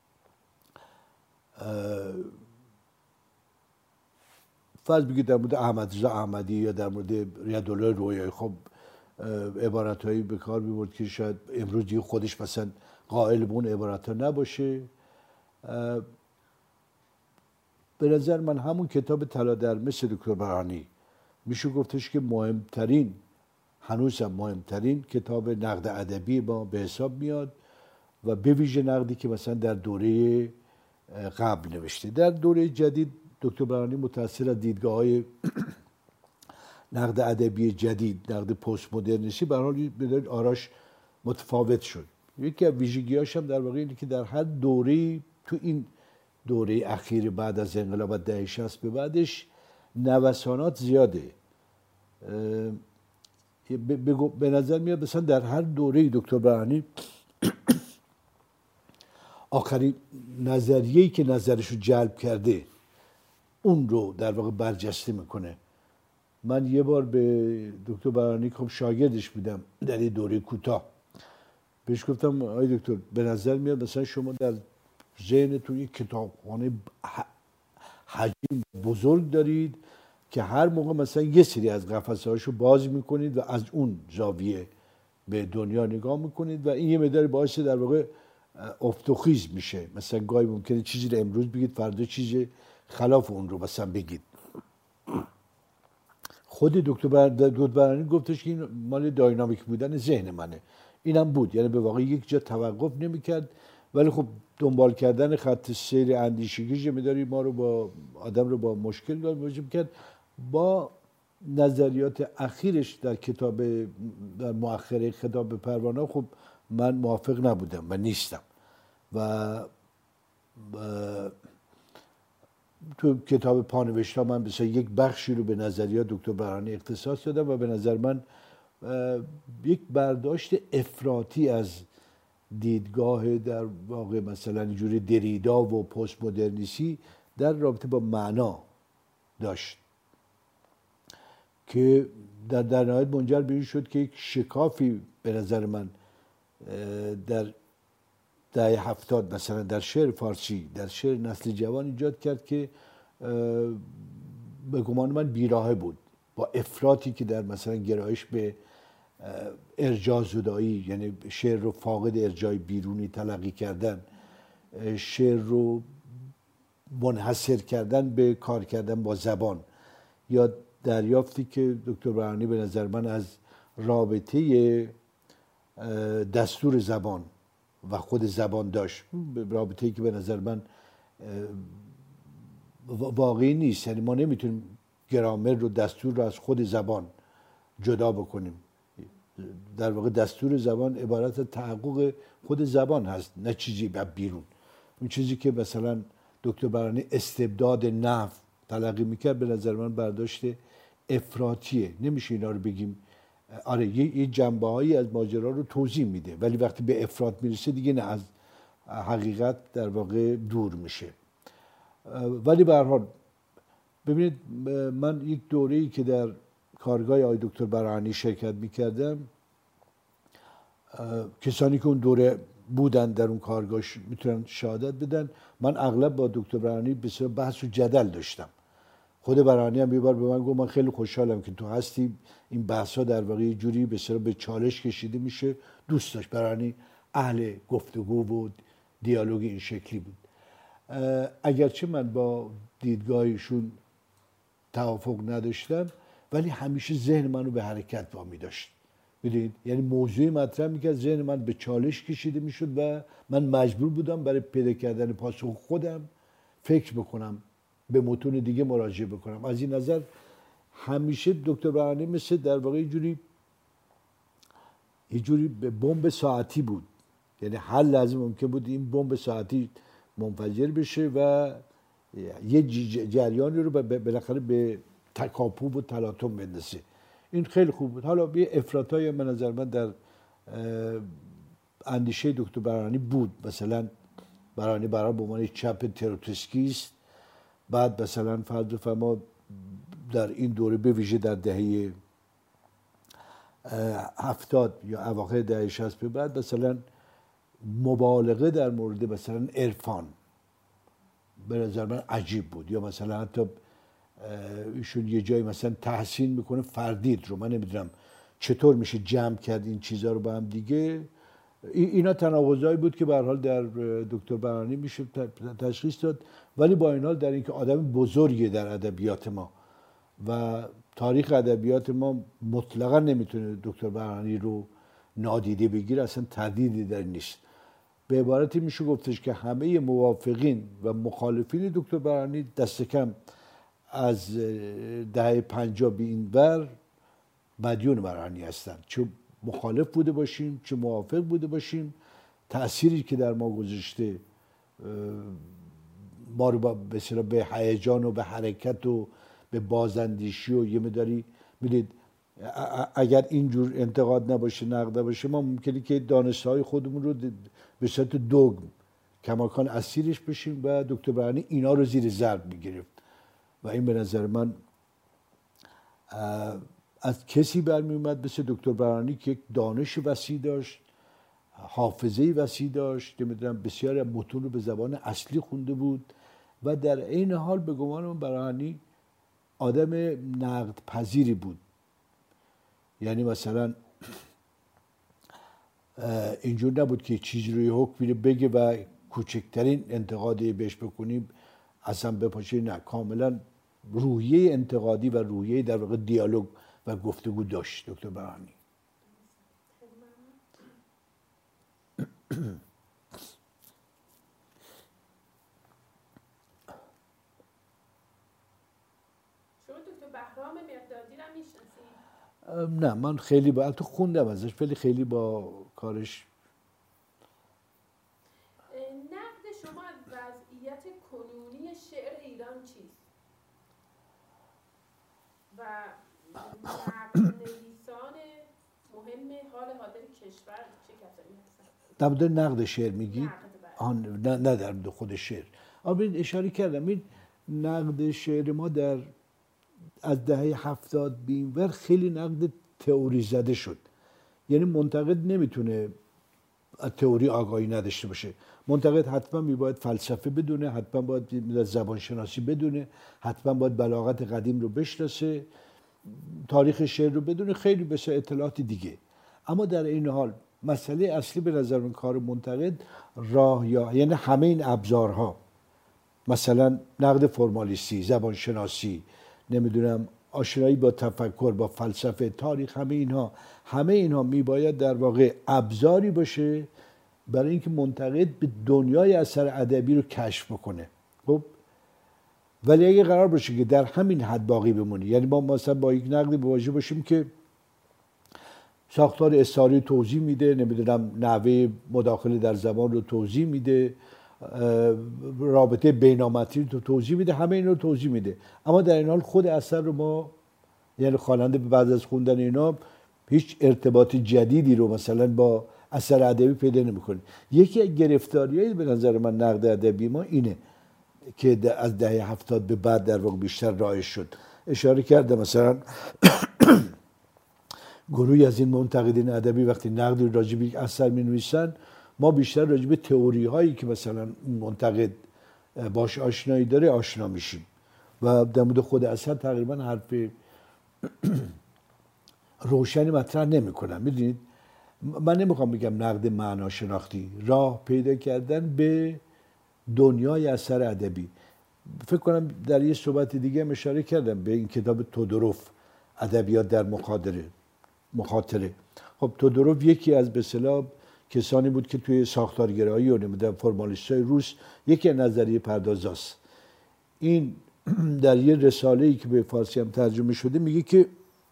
فرض بگید در مورد احمدرضا احمدی یا در مورد ریاض‌الله رویایی خب عبارتهایی به کار می‌برد که شاید امروز دیگه خودش مثلا قائل به اون عبارت‌ها نباشه. به نظر من همون کتاب طلا در مصر دکتر براهنی میشه گفتش که مهمترین، هنوز هم مهمترین کتاب نقد ادبی ما به حساب میاد و به ویژه نقدی که مثلا در دوره قبل نوشته. در دوره جدید دکتر برهانی متأثر از دیدگاه‌های نقد ادبی جدید، نقد پست مدرنیستی، به هر حال بدون آراش متفاوت شد. یکی از ویژگی‌هاش هم در واقع اینه که در هر دوره، تو این دوره اخیر بعد از انقلاب دهه شصت به بعدش نوسانات زیاده. به نظر میاد مثلا در هر دوره دکتر برهانی آخرین نظریه‌ای که نظرش رو جلب کرده اون رو در واقع برجسته میکنه. من یه بار به دکتر برهانی خب شاگردش بودم در این دوره کوتاه، بهش گفتم آقای دکتر به نظر میاد مثلا شما در ذهنتون یک کتابخانه حجم بزرگ دارید که هر موقع مثلا یه سری از قفسه‌هاشو باز میکنید و از اون زاویه به دنیا نگاه میکنید و این یه مقدار باعث در واقع افت و خیز میشه. مثلا گاهی ممکنه چیزی رو امروز بگید فردا چیزی خلاف اون رو مثلا بگید. خود دکتر برهانی گفتش که این مال داینامیک بودن ذهن منه. اینم بود، یعنی به واقع یک جا توقف نمیکرد، ولی خب دنبال کردن خط سیر اندیشگیش می‌داری ما رو با آدم رو با مشکل مواجه می‌کرد. با نظریات اخیرش در کتاب در مؤخره خطاب پروانه خب من موافق نبودم و نیستم و, و تو کتاب پانوشت‌ها من مثلا یک بخشی رو به نظریات دکتر برهانی اختصاص دادم و به نظر من یک برداشت افراطی از دیدگاه در واقع مثلا اینجوری دریدا و پست مدرنیستی در رابطه با معنا داشت که در در نهایت منجر به این شد که یک شکافی به نظر من در دهه هفتاد مثلا در شعر فارسی، در شعر نسل جوان ایجاد کرد که به گمان من بیراهه بود با افراطی که در مثلا گرایش به ارجاع زدایی، یعنی شعر رو فاقد ارجاع بیرونی تلقی کردن، شعر رو منحصر کردن به کار کردن با زبان، یا دریافتی که دکتر برهانی به نظر من از رابطه دستور زبان و خود زبان داشت، رابطه‌ای که به نظر من واقعی نیست. یعنی ما نمیتونیم گرامر رو، دستور رو از خود زبان جدا بکنیم. در واقع دستور زبان عبارت از تحقق خود زبان هست، نه چیزی بیرون. اون چیزی که مثلا دکتر برهانی استبداد نحو تلقی میکرد به نظر من برداشت افراطیه. نمیشه اینا رو بگیم آره یه, یه جنبه‌هایی از ماجرا رو توضیح میده، ولی وقتی به افراط میرسه دیگه نه، از حقیقت در واقع دور میشه. ولی به هر حال ببینید، من یک دوره‌ای که در کارگاه آقای دکتر برهانی شرکت میکردم، کسانی که اون دوره بودن در اون کارگاه میتونن شهادت بدن، من اغلب با دکتر برهانی بسیار بحث و جدل داشتم. خود برهانی هم یه بار به من گفت من خیلی خوشحالم که تو هستی، این بحث‌ها در واقع یه جوری بسیار به چالش کشیده میشه. دوست داشت برهانی، اهل گفتگو و دیالوگ این شکلی بود. اگرچه من با دیدگاهشون توافق نداشتم، ولی همیشه ذهن منو به حرکت وامی داشت. میدونید، یعنی موضوعی مطرح میکرد، ذهن من به چالش کشیده میشد و من مجبور بودم برای پیدا کردن پاسخ خودم فکر بکنم، به متون دیگه مراجعه بکنم. از این نظر همیشه دکتر برهانی مثل در واقع یه جوری یه جوری بمب ساعتی بود. یعنی هر لحظه ممکن بود این بمب ساعتی منفجر بشه و یه جریانی رو بالاخره به تکاپو و تلاطم بندازه. این خیلی خوب بود. حالا یه افراطای به نظر من در اندیشه دکتر برهانی بود. مثلا برهانی برای به عنوان چپ تروتسکی است. بعد مثلا فرض فرما در این دوره به ویژه در دهه هفتاد یا اواخر دهه شصت به بعد مثلا مبالغه در مورد مثلا عرفان به نظر من عجیب بود. یا مثلا حتی ایشون یه جایی مثلا تحسین میکنه فردید رو. من نمیدونم چطور میشه جمع کرد این چیزها رو با هم دیگه. اینا تناقضایی بود که به هر حال در دکتر برهانی میشه تشخیص داد. ولی با این حال در اینکه آدم بزرگی در ادبیات ما و تاریخ ادبیات ما مطلقا نمیتونه دکتر برهانی رو نادیده بگیره، اصلا تردیدی در نیست. به عبارتی میشه گفتش که همه موافقین و مخالفین دکتر براهنی دست کم از دهه پنجاه به این ور مدیون براهنی هستن، چه مخالف بوده باشیم چه موافق بوده باشیم. تأثیری که در ما گذاشته ما رو به به هیجان و به حرکت و به بازاندیشی و یه مداری میدید اگر اینجور انتقاد نباشه نقد نباشه ما ممکنه که دانش‌های خودمون رو به صورت دوگم کماکان اسیرش بشیم و دکتر براهنی اینا رو زیر ضرب میگرفت و این به نظر من از کسی برمی اومد مثل دکتر براهنی که یک دانش وسیع داشت، حافظه وسیع داشت، نمیدونم بسیاری متون رو به زبان اصلی خونده بود و در عین حال به گمان من براهنی آدم نقد پذیری بود. یعنی مثلا اینجور نبود که چیزی روی حکمی رو بگه و کوچکترین انتقادی بهش بکنیم اصلا بپاشه، نه، کاملا روحیه انتقادی و روحیه در واقع دیالوگ و گفتگو داشت دکتر براهنی. شما دکتر بهرام مقدادی رو میشناسید؟ نه من خیلی با تو خوندم ازش ولی خیلی با کارش. نقد شما از وضعیت کنونی شعر ایران چیست؟ و نقد نویسان مهم حال حاضر کشور چه کسانی هستند؟ در مورد نقد شعر میگی؟ آن نه نه در مورد خود شعر. آبین اشاره کردم این نقد شعر ما در از دهه هفتاد به این ور خیلی نقد تئوری زده شد. یعنی منتقد نمیتونه از تئوری آگاهی نداشته باشه. منتقد حتما میباید فلسفه بدونه، حتما باید زبان شناسی بدونه، حتما باید بلاغت قدیم رو بشناسه، تاریخ شعر رو بدونه، خیلی بسیار اطلاعات دیگه. اما در این حال مسئله اصلی به نظر من کار منتقد راه یا یعنی همه این ابزارها، مثلا نقد فرمالیستی، زبان شناسی، نمیدونم آشنایی با تفکر، با فلسفه، تاریخ، همه اینها همه اینها میباید در واقع ابزاری باشه برای اینکه منتقد به دنیای اثر ادبی رو کشف بکنه. خب ولی اگه قرار باشه که در همین حد باقی بمونه، یعنی ما مثلا با یک نقدی مواجه باشیم که ساختار استعاری توضیح میده، نمیدونم نحوه مداخله در زبان رو توضیح میده، رابطه بینامتری رو توضیح میده، همه این رو توضیح میده، اما در این حال خود اثر رو ما یعنی خواننده بعد از خوندن اینا هیچ ارتباط جدیدی رو مثلا با اثر ادبی پیدا نمیکنه. یکی از گرفتاریایی به نظر من نقد ادبی ما اینه که از دهه هفتاد به بعد در واقع بیشتر رایج شد. اشاره کرده مثلا گروهی از این منتقدین ادبی وقتی نقدی راجع به یک اثر می‌نویسن، ما بیشتر راجع به تئوری هایی که مثلا منتقد باش آشنایی داره آشنا میشیم و در مورد خود اثر تقریبا حرف روشنی مطرح نمی‌کنم. میدونید من نمیخوام بگم نقد معنا شناختی، راه پیدا کردن به دنیای اثر ادبی. فکر کنم در یه صحبت دیگه هم اشاره کردم به این کتاب تودوروف، ادبیات در مخاطره مخاطره. خب تودوروف یکی از به اصطلاح کسانی بود که توی ساختارگرایی و نمیدونم فرمالیستای روس یکی نظریه پردازاست. این در یه رساله‌ای که به فارسی هم ترجمه شده میگه که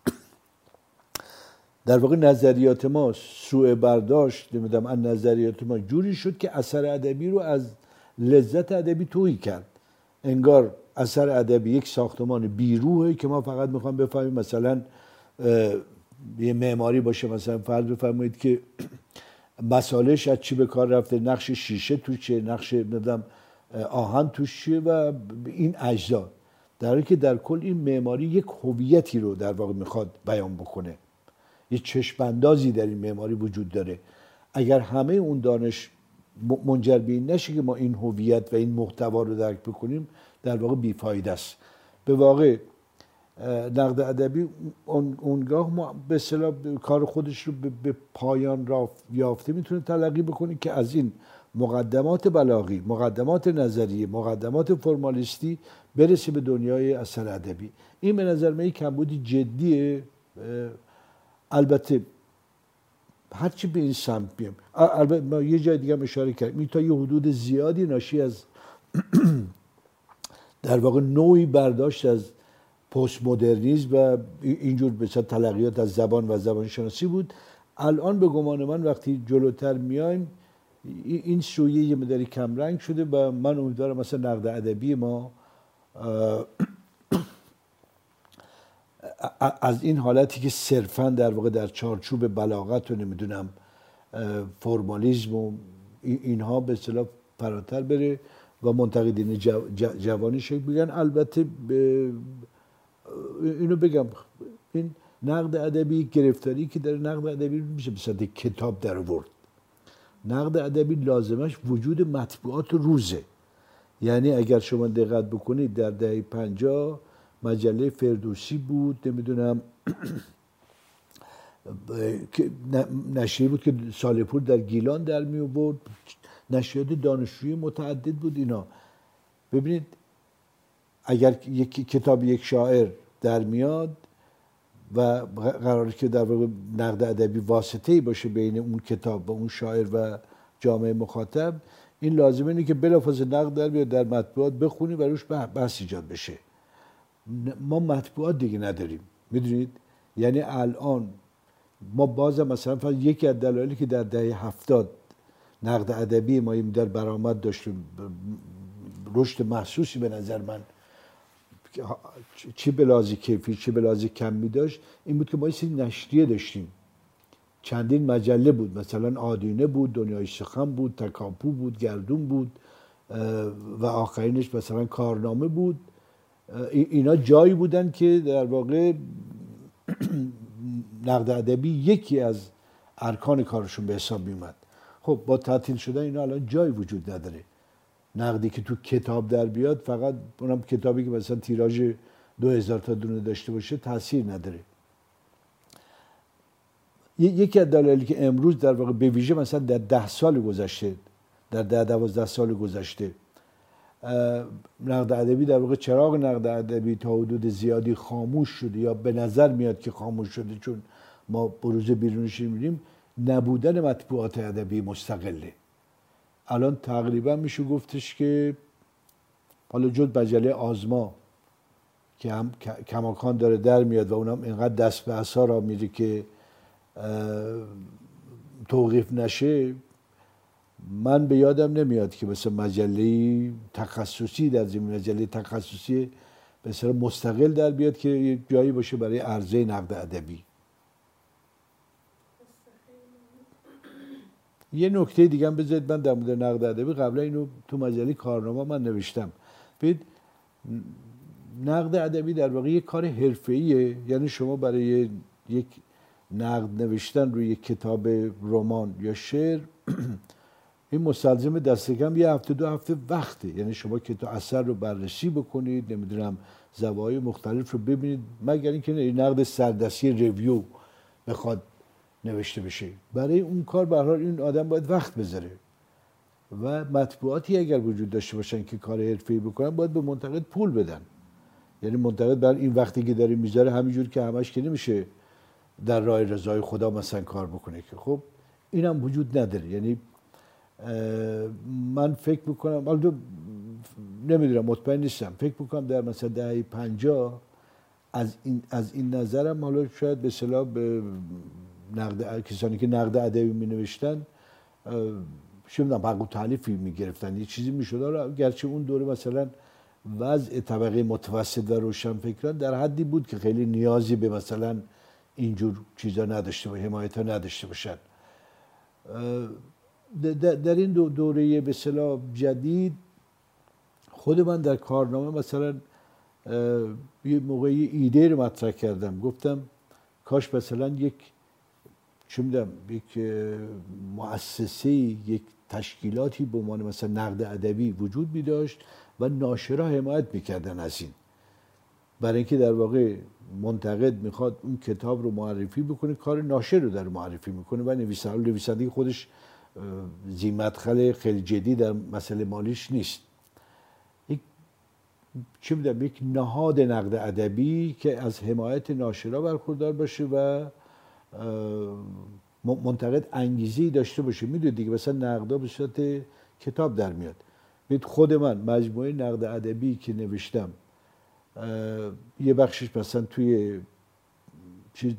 در واقع نظریات ما سوء برداشت، نمیدونم ان نظریات ما جوری شد که اثر ادبی رو از لذت ادبی توهی کرد. انگار اثر ادبی یک ساختمان بیروحه که ما فقط میخوام بفهمیم مثلا یه معماری باشه، مثلا فرض بفرمایید که مسالش از چی به کار رفته، نقش شیشه توش چیه، نقش نمیدونم آهن توش چیه و این اجزا، در حالی که در کل این معماری یک هویتی رو در واقع میخواد بیان بکنه، یه چشم اندازی در این معماری وجود داره. اگر همه اون دانش منجر به این نشه که ما این هویت و این محتوا رو درک بکنیم، در واقع بیفایده است. به واقع نقد ادبی اونگاه ما به اصطلاح کار خودش رو به پایان یافته میتونه تلقی بکنه که از این مقدمات بلاغی، مقدمات نظری، مقدمات فرمالیستی برسه به دنیای اثر ادبی. این به نظر من یک کمبود جدیه. البته هرچی به این سمت بیم. البته ما یه جای دیگه هم اشاره کردیم این تا یه حدود زیادی ناشی از در واقع نوعی برداشت از پست مدرنیسم و اینجور بسیار تلقیات از زبان و زبان شناسی بود. الان به گمان من وقتی جلوتر میایم این سویه یه مداری کمرنگ شده و من امیدوارم مثلا نقد ادبی ما از این حالتی که صرفا در واقع در چارچوب بلاغت و نمیدونم فرمالیسم و اینها به اصطلاح فراتر بره و منتقدین جوانی شکل بگن. البته اینو بگم این نقد ادبی گرفتاری که در نقد ادبی میشه به صورت کتاب در آورد. نقد ادبی لازمش وجود مطبوعات روزه. یعنی اگر شما دقت بکنید در دهه پنجاه مجله فردوسی بود، نمیدونم نشریه بود که سالپور در گیلان در می آورد، نشریات دانشجویی متعدد بود اینا. ببینید اگر یک کتاب یک شاعر در میاد و قراره که در واقع نقد ادبی واسطه‌ای باشه بین اون کتاب و اون شاعر و جامعه مخاطب، این لازمه اینه که بلافاصله نقد در بیاد در مطبوعات بخونی و روش بحث ایجاد بشه. ما مطبوعات دیگه نداریم، میدونید؟ یعنی الان ما بازم مثلا یکی از دلایلی که در دهه هفتاد نقد ادبی ما این در برآمد داشت، رشد محسوسی به نظر من چه به لحاظ کیفی چه به لحاظ کمی داشت، این بود که ما یه سری نشریه داشتیم، چندین مجله بود، مثلا آدینه بود، دنیای سخن بود، تکاپو بود، گردون بود و آخرینش مثلا کارنامه بود. اینا جایی بودن که در واقع نقد ادبی یکی از ارکان کارشون به حساب می اومد. خب با تعطیل شدن اینا الان جایی وجود نداره. نقدی که تو کتاب در بیاد، فقط اونم کتابی که مثلا تیراژ دو هزار تا دونه داشته باشه تاثیر نداره. یکی از دلایلی که امروز در واقع به ویژه مثلا در ده سال گذشته، در ده دوازده سال گذشته نقد ادبی در واقع چراغ نقد ادبی تا حدود زیادی خاموش شده یا به نظر میاد که خاموش شده، چون ما بروز بیرونش می‌بینیم، نبودن مطبوعات ادبی مستقله. الان تقریبا میشه گفتش که حالا جز مجله آزما که هم کماکان داره در میاد و اونم اینقدر دست به عصا را میره که توقیف نشه، من به یادم نمیاد که مثلا مجله تخصصی در زمین مجله تخصصی به اصطلاح مستقل در بیاد که یه جایی باشه برای عرضه نقد ادبی. یه نکته دیگه هم بذارید من در مورد نقد ادبی، قبلا اینو تو مجله کارنامه من نوشتم. ببین نقد ادبی در واقع یک کار حرفه‌ایه. یعنی شما برای یک نقد نوشتن روی یک کتاب رمان یا شعر این مستلزم دست کم یه هفته دو هفته وقته. یعنی شما که تو اثر رو بررسی بکنید، نمیدونم زوایای مختلف رو ببینید، مگر اینکه نقد سردستی ریویو بخواد نوشته بشه. برای اون کار به هر حال این آدم باید وقت بذاره و مطبوعاتی اگر وجود داشته باشن که کار حرفه‌ای بکنن باید به منتقد پول بدن. یعنی منتقد برای این وقتی که داره میذاره همینجور که همش که نمیشه در راه رضای خدا مثلا کار بکنه که خب اینم وجود نداره. یعنی من فکر میکنم، حالا نمیدونم مطمئن نیستم، فکر میکنم در مثلا دهه پنجاه از این از این نظرم حالا شاید به اصطلاح به نقد کسانی که نقد ادبی می نوشتن چه میدونم حق و تالیفی می گرفتن، یه چیزی میشد. حالا گرچه اون دوره مثلا وضع طبقه متوسط و روشنفکران در حدی بود که خیلی نیازی به مثلا اینجور چیزا نداشته و حمایت ها نداشته باشن. در این دوره به اصطلاح جدید خود من در کارنامه مثلا یه موقعی ایده رو مطرح کردم، گفتم کاش مثلا یک چه میدونم یک مؤسسه، یک تشکیلاتی به عنوان مثلا نقد ادبی وجود می داشت و ناشرها حمایت میکردن از این، برای اینکه در واقع منتقد میخواد اون کتاب رو معرفی بکنه، کار ناشر رو در معرفی میکنه و نویسنده نویسنده خودش ذی مدخل خیلی جدی در مسئله مالیش نیست. یک چه میدونم یک نهاد نقد ادبی که از حمایت ناشرها برخوردار باشه و منتقد انگیزه‌ای داشته باشه. میدونید دیگه مثلا نقدا به صورت کتاب در میاد. ببینید خود من مجموعه نقد ادبی که نوشتم یه بخشش مثلا توی چیز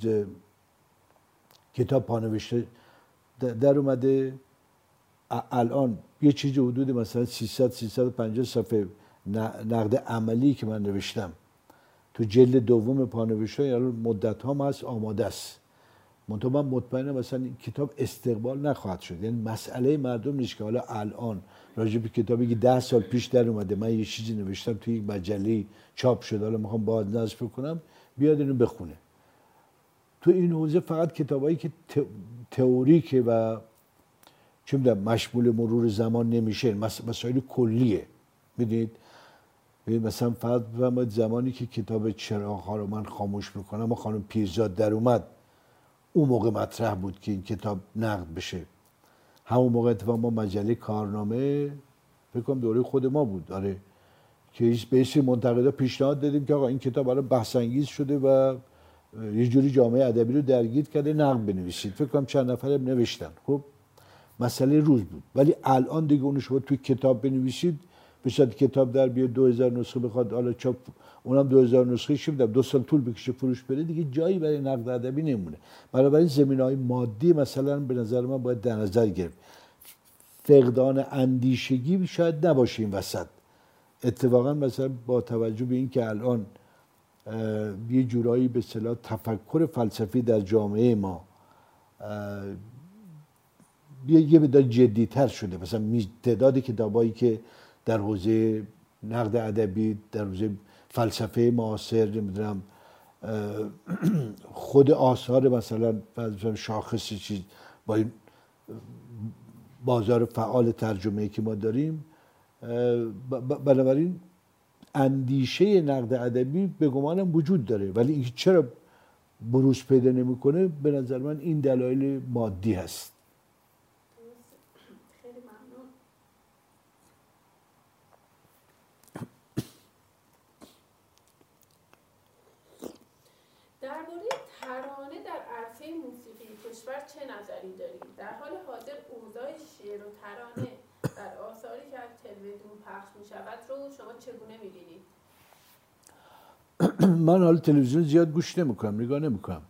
کتاب پانوشته در اومده، الان یه چیزی حدود مثلا سیصد سیصد و پنجاه صفحه نقد عملی که من نوشتم تو جلد دوم پانوشته، یعنی مدت ها هست آماده است. منتها من مطمئنم مثلا این کتاب استقبال نخواهد شد. یعنی مسئله مردم نیست که حالا الان راجع به کتابی که ده سال پیش در اومده من یه چیزی نوشتم توی یک مجله چاپ شده حالا میخوام بازنشر بکنم بیاد اینو بخونه. تو این حوزه فقط کتابایی که تئوریکه و چه میدونم مشمول مرور زمان نمیشه، مسائل کلیه. میدونید مثلا فرض بفرمایید زمانی که کتاب چراغ‌ها رو من خاموش میکنم و خانم پیرزاد در اومد، اون موقع مطرح بود که این کتاب نقد بشه. همون موقع اتفاقا ما مجله کارنامه فکر کنم دوره خود ما بود داره که به اسم منتقدا پیشنهاد دادیم که آقا این کتاب الان بحث انگیز شده و یه جوری جامعه ادبی رو درگیر کرده، نقد بنویسید. فکر کنم چند نفر نوشتن. خب مسئله روز بود، ولی الان دیگه اون شما توی کتاب بنویسید به صورت کتاب در بیاد دو هزار نسخه بخواد حالا چاپ، اونم دو هزار نسخه شه میدم دو سال طول بکشه فروش بره، دیگه جایی برای نقد ادبی نمونه. بنابراین زمینه‌های مادی مثلا به نظر من باید در نظر گرفت. فقدان اندیشگی شاید نباشه این وسط. اتفاقا مثلا با توجه به این که الان یه جورایی به اصطلاح تفکر فلسفی در جامعه ما یه مقدار جدی‌تر شده، مثلا تعداد کتابایی که در حوزه نقد ادبی، در حوزه فلسفه معاصر، نمیدونم خود آثار مثلا شاخص چیز با این بازار فعال ترجمه‌ای که ما داریم، بنابراین اندیشه نقد ادبی به گمانم وجود داره، ولی اینکه چرا بروز پیدا نمیکنه به نظر من این دلایل مادی هست. خیلی ممنون. درباره ترانه در عرصه موسیقی کشور چه نظری دارید؟ در حال حاضر اوضاع شعر و ترانه در آثاری که از تلویزیون پخش می شود رو شما چگونه می بینید؟ من حالا تلویزیون زیاد گوش نمی کنم، نگاه نمی کنم.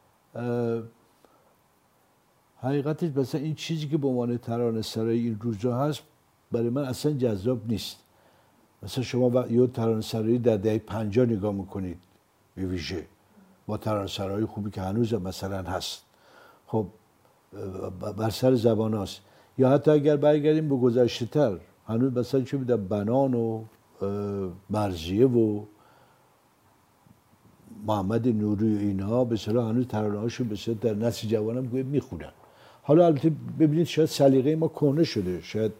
حقیقتش مثلا این چیزی که به عنوان ترانه سرایی این روزا هست برای من اصلا جذاب نیست. مثلا شما یه ترانه سرایی در دهه پنجاه نگاه میکنید به ویژه با ترانه سرایی خوبی که هنوز مثلا هست، خب بر سر زبان هست. یا حتی اگر برگردیم به گذشته تر، هنوز مثلا چه میدونم بنان و مرضیه و محمد نوری و اینها به اصطلاح هنوز ترانه هاشون به اصطلاح در نسل جوانم گویا میخونن. حالا البته ببینید شاید سلیقه ما کهنه شده، شاید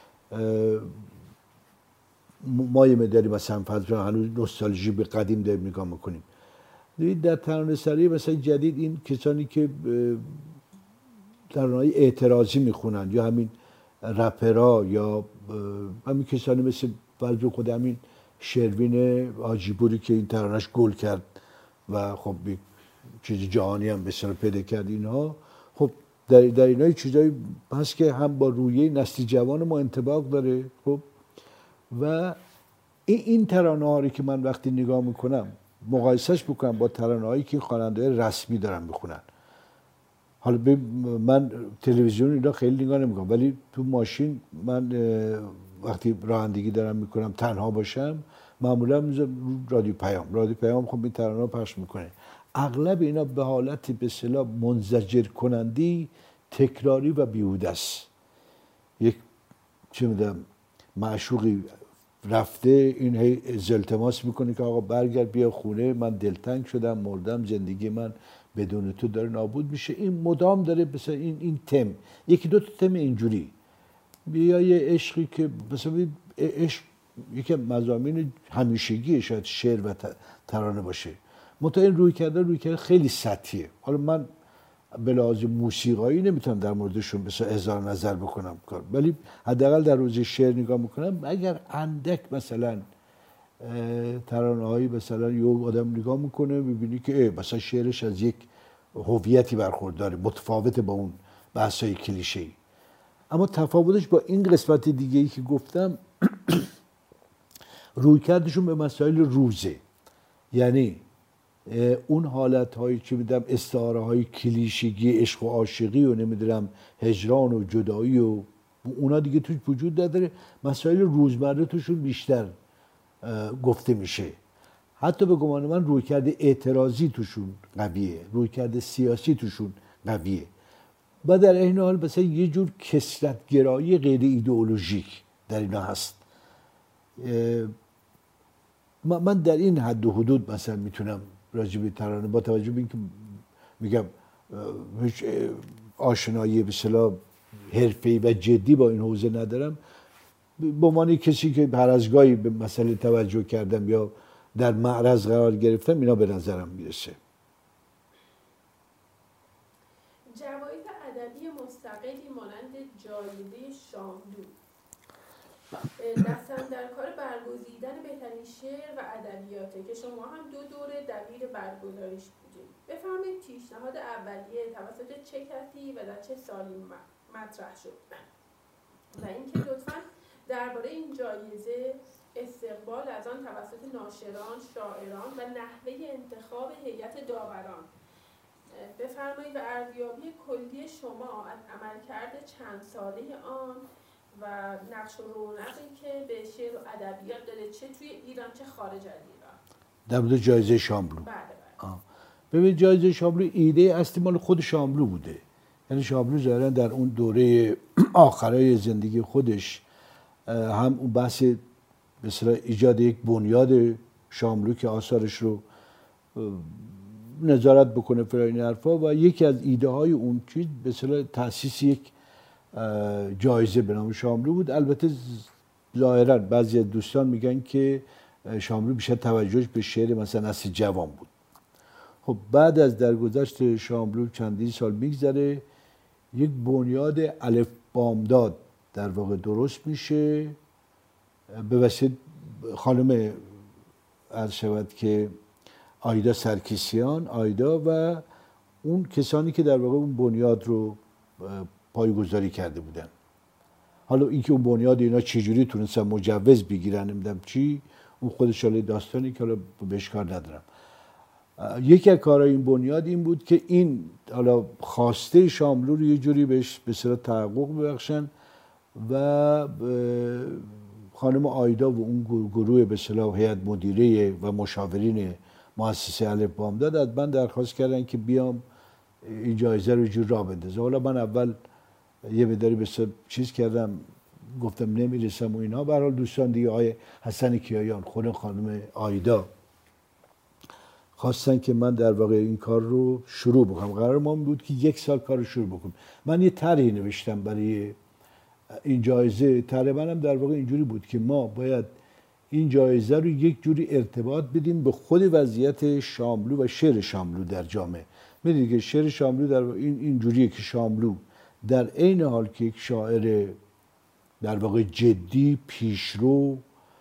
ما یه مقداری مثلا فضا هنوز نوستالژی به قدیم داریم نگاه میکنیم. ببینید در ترانه سرایی مثلا جدید این کسانی که ترانه‌های اعتراضی میخونن یا همین رپرها یا همین کسانی مثل فرض خود همین شروین حاجیپوری که این ترانهش گل کرد و خب چیز جهانی هم به اصطلاح پیدا کرد، اینها خب در در اینها چیزایی هست که هم با رویه نسل جوان ما انطباق داره. خب و این این ترانه‌ها رو که من وقتی نگاه میکنم مقایسهش بکنم با ترانه‌هایی که خواننده‌های رسمی دارن میخونن. حالا من تلویزیون اینا خیلی نگاه نمیکنم، ولی تو ماشین من وقتی رانندگی دارم میکنم تنها باشم معمولا میذارم رادیو پیام. رادیو پیام خب این ترانه‌ها پخش میکنه. اغلب اینا به حالت به اصطلاح منزجر کنندی، تکراری و بیهوده است. یک چه میدونم معشوقی رفته، این هی التماس میکنه که آقا برگرد بیا خونه، من دلتنگ شدم، مردم، زندگی من بدون تو داره نابود میشه. این مدام داره مثلا این این تم، یکی دو تا تم اینجوری. بیا یه عشقی که مثلا عشق یکی مضامین همیشگی شاید شعر و ترانه باشه، منتها این روی کرده روی کرده خیلی سطحیه. حالا من به لحاظ موسیقایی نمیتونم در موردشون مثلا اظهار نظر بکنم کار، ولی حداقل در روز شعر نگاه میکنم اگر اندک مثلا ترانه‌هایی مثلا یه آدم نگاه میکنه میبینی که مثلا شعرش از یک هویتی برخورداره، متفاوت با اون بحث‌های کلیشه‌ای. اما تفاوتش با این قسمت دیگه‌ای که گفتم رویکردشون به مسائل روزه. یعنی اون حالت‌هایی که می‌دونم استعاره‌های کلیشگی عشق و عاشقی و نمیدونم هجران و جدایی و اونا دیگه توش وجود نداره، مسائل روزمره توشون بیشتر گفته میشه. حتی به گمان من رویکرد اعتراضی توشون قویه، رویکرد سیاسی توشون قویه و در این حال مثلا یه جور کثرت‌گرایی غیر ایدئولوژیک در اینا هست. من در این حد و حدود مثلا میتونم راجع به ترانه با توجه به اینکه میگم هیچ آشنایی به اصطلاح حرفه‌ای و جدی با این حوزه ندارم، به عنوان کسی که هر از گاهی به مسئله توجه کردم یا در معرض قرار گرفتم اینا به نظرم میرسه. جوایز ادبی مستقلی مانند جایزه شاملو دستن در کار برگزیدن بهترین شعر و ادبیاته که شما هم دو دوره دبیر برگزاریش بودید. بفرمایید پیشنهاد اولیه توسط چه کسی و در چه سالی مطرح شد و اینکه لطفاً درباره این جایزه، استقبال از آن توسط ناشران، شاعران و نحوه انتخاب هیئت داوران بفرمایید و ارزیابی کلی شما از عملکرد چند ساله آن و نقش و رونقی که به شعر و ادبیات داره چه توی ایران چه خارج از ایران. در مورد جایزه شاملو. بله بله. ببین جایزه شاملو ایده اصلی مال خود شاملو بوده. یعنی شاملو ظاهرا در اون دوره آخرای زندگی خودش هم اون بحث به اصطلاح ایجاد یک بنیاد شاملو که آثارش رو نظارت بکنه فرای این حرفا و یکی از ایده های اون چیز به اصطلاح تأسیس یک جایزه به نام شاملو بود. البته ظاهرا بعضی از دوستان میگن که شاملو بیشتر توجهش به شعر مثلا نسل جوان بود. خب بعد از درگذشت شاملو چندین سال میگذره، یک بنیاد الف بامداد در واقع درست میشه به واسطه خانم عرض شود که آیدا سرکیسیان آیدا و اون کسانی که در واقع اون بنیاد رو پایه‌گذاری کرده بودن. حالا اینکه اون بنیاد اینا چجوری تونستن مجوز بگیرن نمیدونم چی، اون خودش حالا داستانی که حالا بهش کار ندارم. یکی از کارهای این بنیاد این بود که این حالا خواسته شاملو رو یه جوری بهش به اصطلاح تحقق ببخشن و خانم آیدا و اون گروه به اصطلاح هیئت مدیره و مشاورین مؤسسه الف بامداد از من درخواست کردن که بیام این جایزه رو جور راه بندازم. حالا من اول یه مقداری به چیز کردم، گفتم نمیرسم و اینا. به هر حال دوستان دیگه آقای حسن کیایان خود خانم آیدا خواستن که من در واقع این کار رو شروع بکنم. قرار ما بود که یک سال کار رو شروع بکنم. من یه طرحی نوشتم برای این جایزه. طرح منم در واقع اینجوری بود که ما باید این جایزه رو یک جوری ارتباط بدیم به خود وضعیت شاملو و شعر شاملو در جامعه. می‌دونید که شعر شاملو در این اینجوریه که شاملو در عین حال که یک شاعر در واقع جدی، پیشرو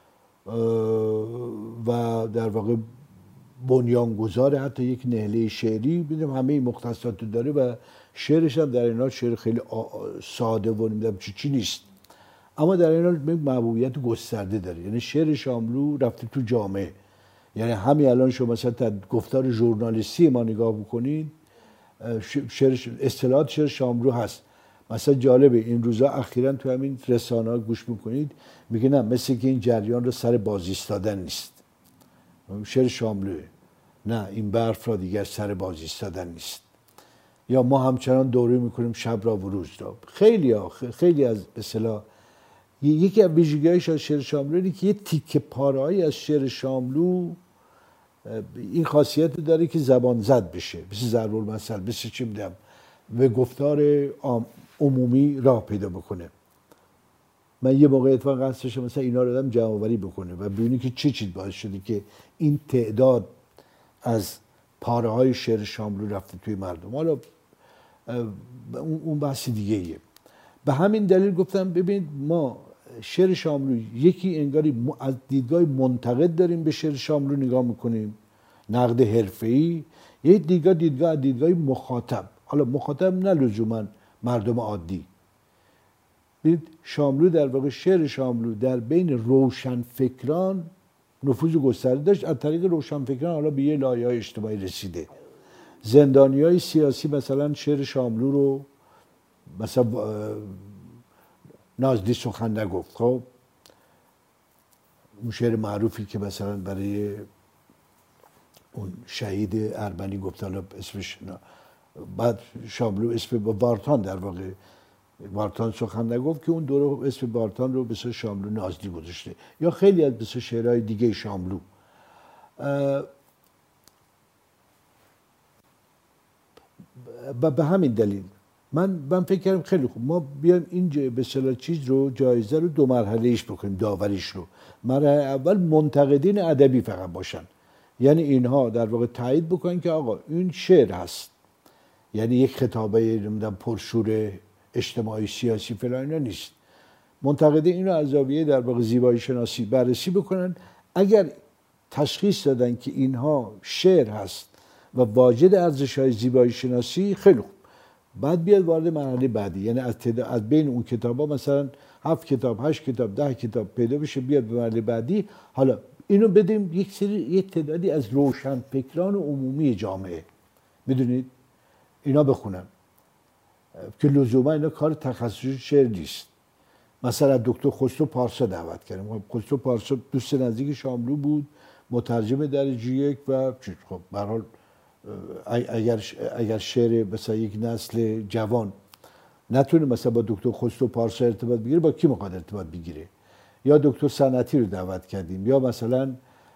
و در واقع بنیانگذار حتی یک نهله شعری، می‌دونم همه این مختصات داره و شعرش هم در این حال شعر خیلی ساده و نمیدونم چی چی نیست، اما در این حال محبوبیت گسترده داره. یعنی شعر شاملو رفته تو جامعه. یعنی همین الان شما مثلا تا گفتار ژورنالیستی ما نگاه بکنید، شعر اصطلاحات شعر شاملو هست. مثلا جالبه این روزا اخیراً تو همین رسانه‌ها گوش میکنید میگه نه مثل که این جریان رو سر باز ایستادن نیست، شعر شاملوه، نه این برف را دیگر سر باز ایستادن نیست، یا ما همچنان دوره میکنیم شب را و روز را. خیلی ها خیلی از به اصطلاح یکی از ویژگی‌هایش از شعر شاملو اینه که یه تیکه پاره‌ای از شعر شاملو این خاصیت داره که زبان زد بشه، مثل ضرب المثل، مثل چی می‌دونم به گفتار عمومی راه پیدا بکنه. من یه موقع اتفاقا قصد داشتم مثلا اینا رو آدم جمع‌آوری بکنه و ببینی که چه چیز باعث شده که این تعداد از پاره‌های شعر شاملو رفته توی مردم. حالا اون بحث دیگه ایه. به همین دلیل گفتم ببینید ما شعر شاملو یکی انگاری از دیدگاه منتقد داریم به شعر شاملو نگاه میکنیم نقد حرفه‌ای، یه دیدگاه دیدگاه دیدگاه مخاطب. حالا مخاطب نه لزوما مردم عادی. ببینید شاملو در واقع شعر شاملو در بین روشنفکران نفوذ گسترده داشت. از طریق روشنفکران حالا به یه لایه‌های اجتماعی رسیده. زندانیای سیاسی مثلا شعر شاملو رو مثلا نازلی سخن نگفت. خب اون شعر معروفی که مثلا برای اون شهید ارمنی گفت، حالا اسمش نه. بعد شاملو اسم بارتان در واقع بارتان سخن نگفت که اون دوره اسم بارتان رو به اسم شاملو نازلی گذاشته. یا خیلی از مثل شعرهای دیگه شاملو. و به همین دلیل من من فکر کردم خیلی خوب ما بیایم این به اصطلاح چیز رو جایزه رو دو مرحله ایش بکنیم، داوریش رو. مرحله اول منتقدین ادبی فقط باشن، یعنی اینها در واقع تایید بکنن که آقا این شعر هست، یعنی یک خطابه نمیدونم پرشور اجتماعی سیاسی فلان اینا نیست. منتقدین اینو از زاویه در واقع زیبایی شناسی بررسی بکنن. اگر تشخیص دادن که اینها شعر هست و واجد ارزش‌های زیبایی شناسی، خیلی خوب. بعد بیاد وارد مرحله بعدی، یعنی از, از بین اون کتابا مثلا هفت کتاب، هشت کتاب، ده کتاب پیدا بشه، بیاد به مرحله بعدی. حالا اینو بدیم یک سری یک تعدادی از روشنفکران عمومی جامعه، میدونید اینا بخونن که لزوما اینا کار تخصصی شعر نیست. مثلا دکتر خسرو پارسا دعوت کردیم. خسرو پارسا دوست نزدیک شاملو بود، مترجم درجه یک و خب به هر حال اگر اگر شعر مثلا یک نسل جوان نتونه مثلا با دکتر خسرو پارسا ارتباط بگیره، با کی میخواد ارتباط بگیره؟ یا دکتر صنعتی رو دعوت کردیم، یا مثلا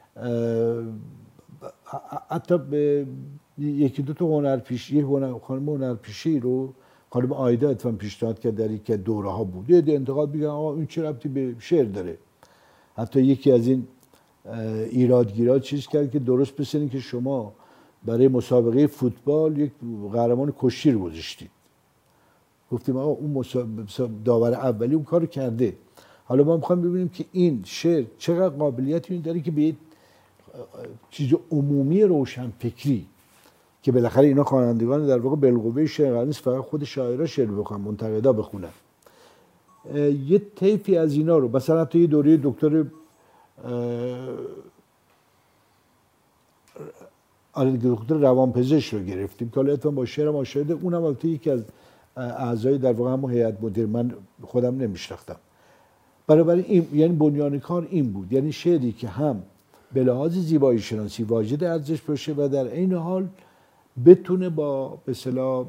حتی به یکی دو تا هنرپیشه، هنر خانم هنرپیشه رو خانم آیدا اتفاقا پیشنهاد کرد در یکی از دوره ها بود. یه انتقاد میگن آقا این چه ربطی به شعر داره؟ حتی یکی از این ایرادگیرا چیز کرد که درست بسنین که شما برای مسابقه فوتبال یک قهرمان کشتی رو گذاشتید. گفتیم آقا اون داور اولی اون کارو کرده. حالا ما میخوایم ببینیم که این شعر چقدر قابلیتی این داره که به چیز عمومی روشنفکری که بالاخره اینا خوانندگان در واقع بالقوه شعر نیست، فقط خود شاعرها شعر بخونن، منتقدا بخونن. یه طیفی از اینا رو مثلا تو یه دوره دکتر دکتر روانپزشک رو گرفتیم که حالا اتفاقا با شعرم آشناده. اونم البته یکی از اعضای در واقع همون هیئت مدیره، من خودم نمیشناختم. برای این یعنی بنیان کار این بود، یعنی شعری که هم به لحاظ زیبایی شناسی واجد ارزش باشه و در عین حال بتونه با به اصطلاح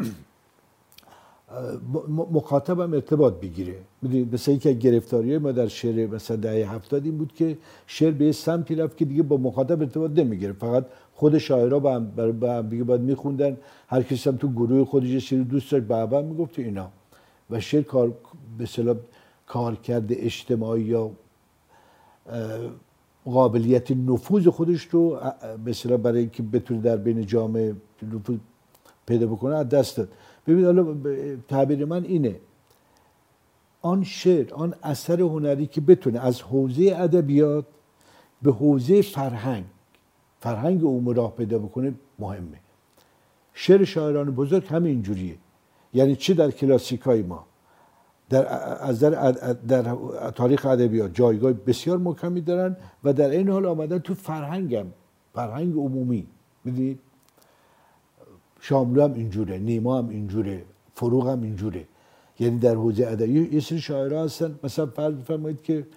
مخاطبم ارتباط بگیره. میدونید مثلا یکی از گرفتاری‌های ما در شعر مثلا دهه هفتاد این بود که شعر به سمتی رفت که دیگه با مخاطب ارتباط نمیگیره، فقط خود شاعرها با هم با هم دیگه باید میخوندن، هر کسی هم تو گروه خودش شعر دوست داشت به هم میگفت اینا. و شعر کار به اصطلاح کارکرد اجتماعی یا قابلیت نفوذ خودش رو به اصطلاح برای اینکه بتونه در بین جامعه نفوذ پیدا بکنه از دست داد. ببینید حالا تعبیر من اینه، آن شعر، آن اثر هنری که بتونه از حوزه ادبیات به حوزه فرهنگ فرهنگ عمومی راه پیدا بکنه مهمه. شعر شاعران بزرگ همین جوریه، یعنی چه در کلاسیکای ما در از در, در تاریخ ادبیات جایگاه بسیار محکمی دارن و در این حال آمدن تو فرهنگم، فرهنگ عمومی. میدونید شاملو هم اینجوره، نیما هم اینجوره، فروغ هم اینجوره. یعنی در حوزه ادبی یه سری شاعرها هستن، مثلا فرض بفرمایید که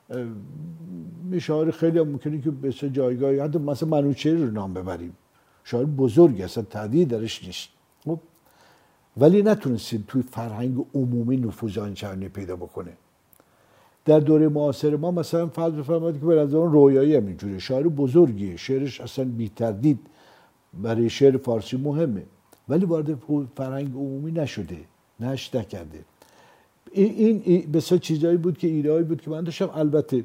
شاعر خیلی هم ممکنه که به جایگاهی، حتی مثلا منوچهری رو نام ببریم، شاعر بزرگی اصلا تعدیل درش نیست، خب ولی نتونستید توی فرهنگ عمومی نفوذ آنچنانی پیدا بکنه. در دوره معاصر ما مثلا فرض بفرمایید که به نظر رویایی هم اینجوره، شاعر بزرگیه، شعرش اصلا بی تردید برای شعر فارسی مهمه، ولی وارد فرهنگ عمومی نشده، نش نکرده. این این بسیار چیزایی بود که ایده‌ای بود که من داشتم. البته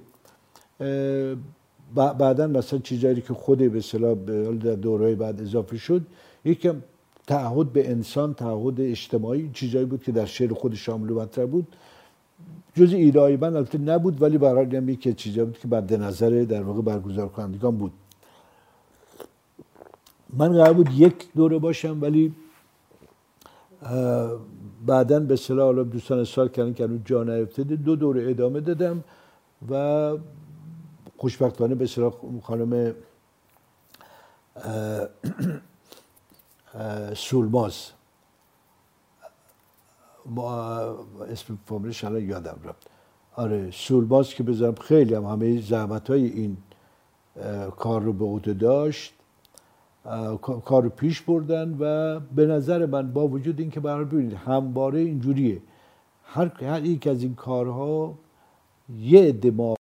بعداً مثلا چیزایی که خود به اصطلاح در دوره‌های بعد اضافه شد، یکم تعهد به انسان، تعهد اجتماعی، چیزایی بود که در شعر خود شاملو مطرح بود. جز ایده‌ای من البته نبود، ولی به هر حال یکی چیزایی بود که بعد نظر در واقع برگزار کنندگان بود. من قرار بود یک دوره باشم، ولی بعداً به اصطلاح حالا دوستان سال کردن که اون جا نیفتاده، دو دوره ادامه دادم و خوشبختانه به اصطلاح خانم سولماز، اسم فامیلش الان یادم رفت، آره سولماز که بذارم خیلی هم همه زحمت های این کار رو به عهده داشت، کار رو پیش بردن و به نظر من با وجود این که برای ببینید همواره اینجوریه، هر هر یک از این کارها یه عده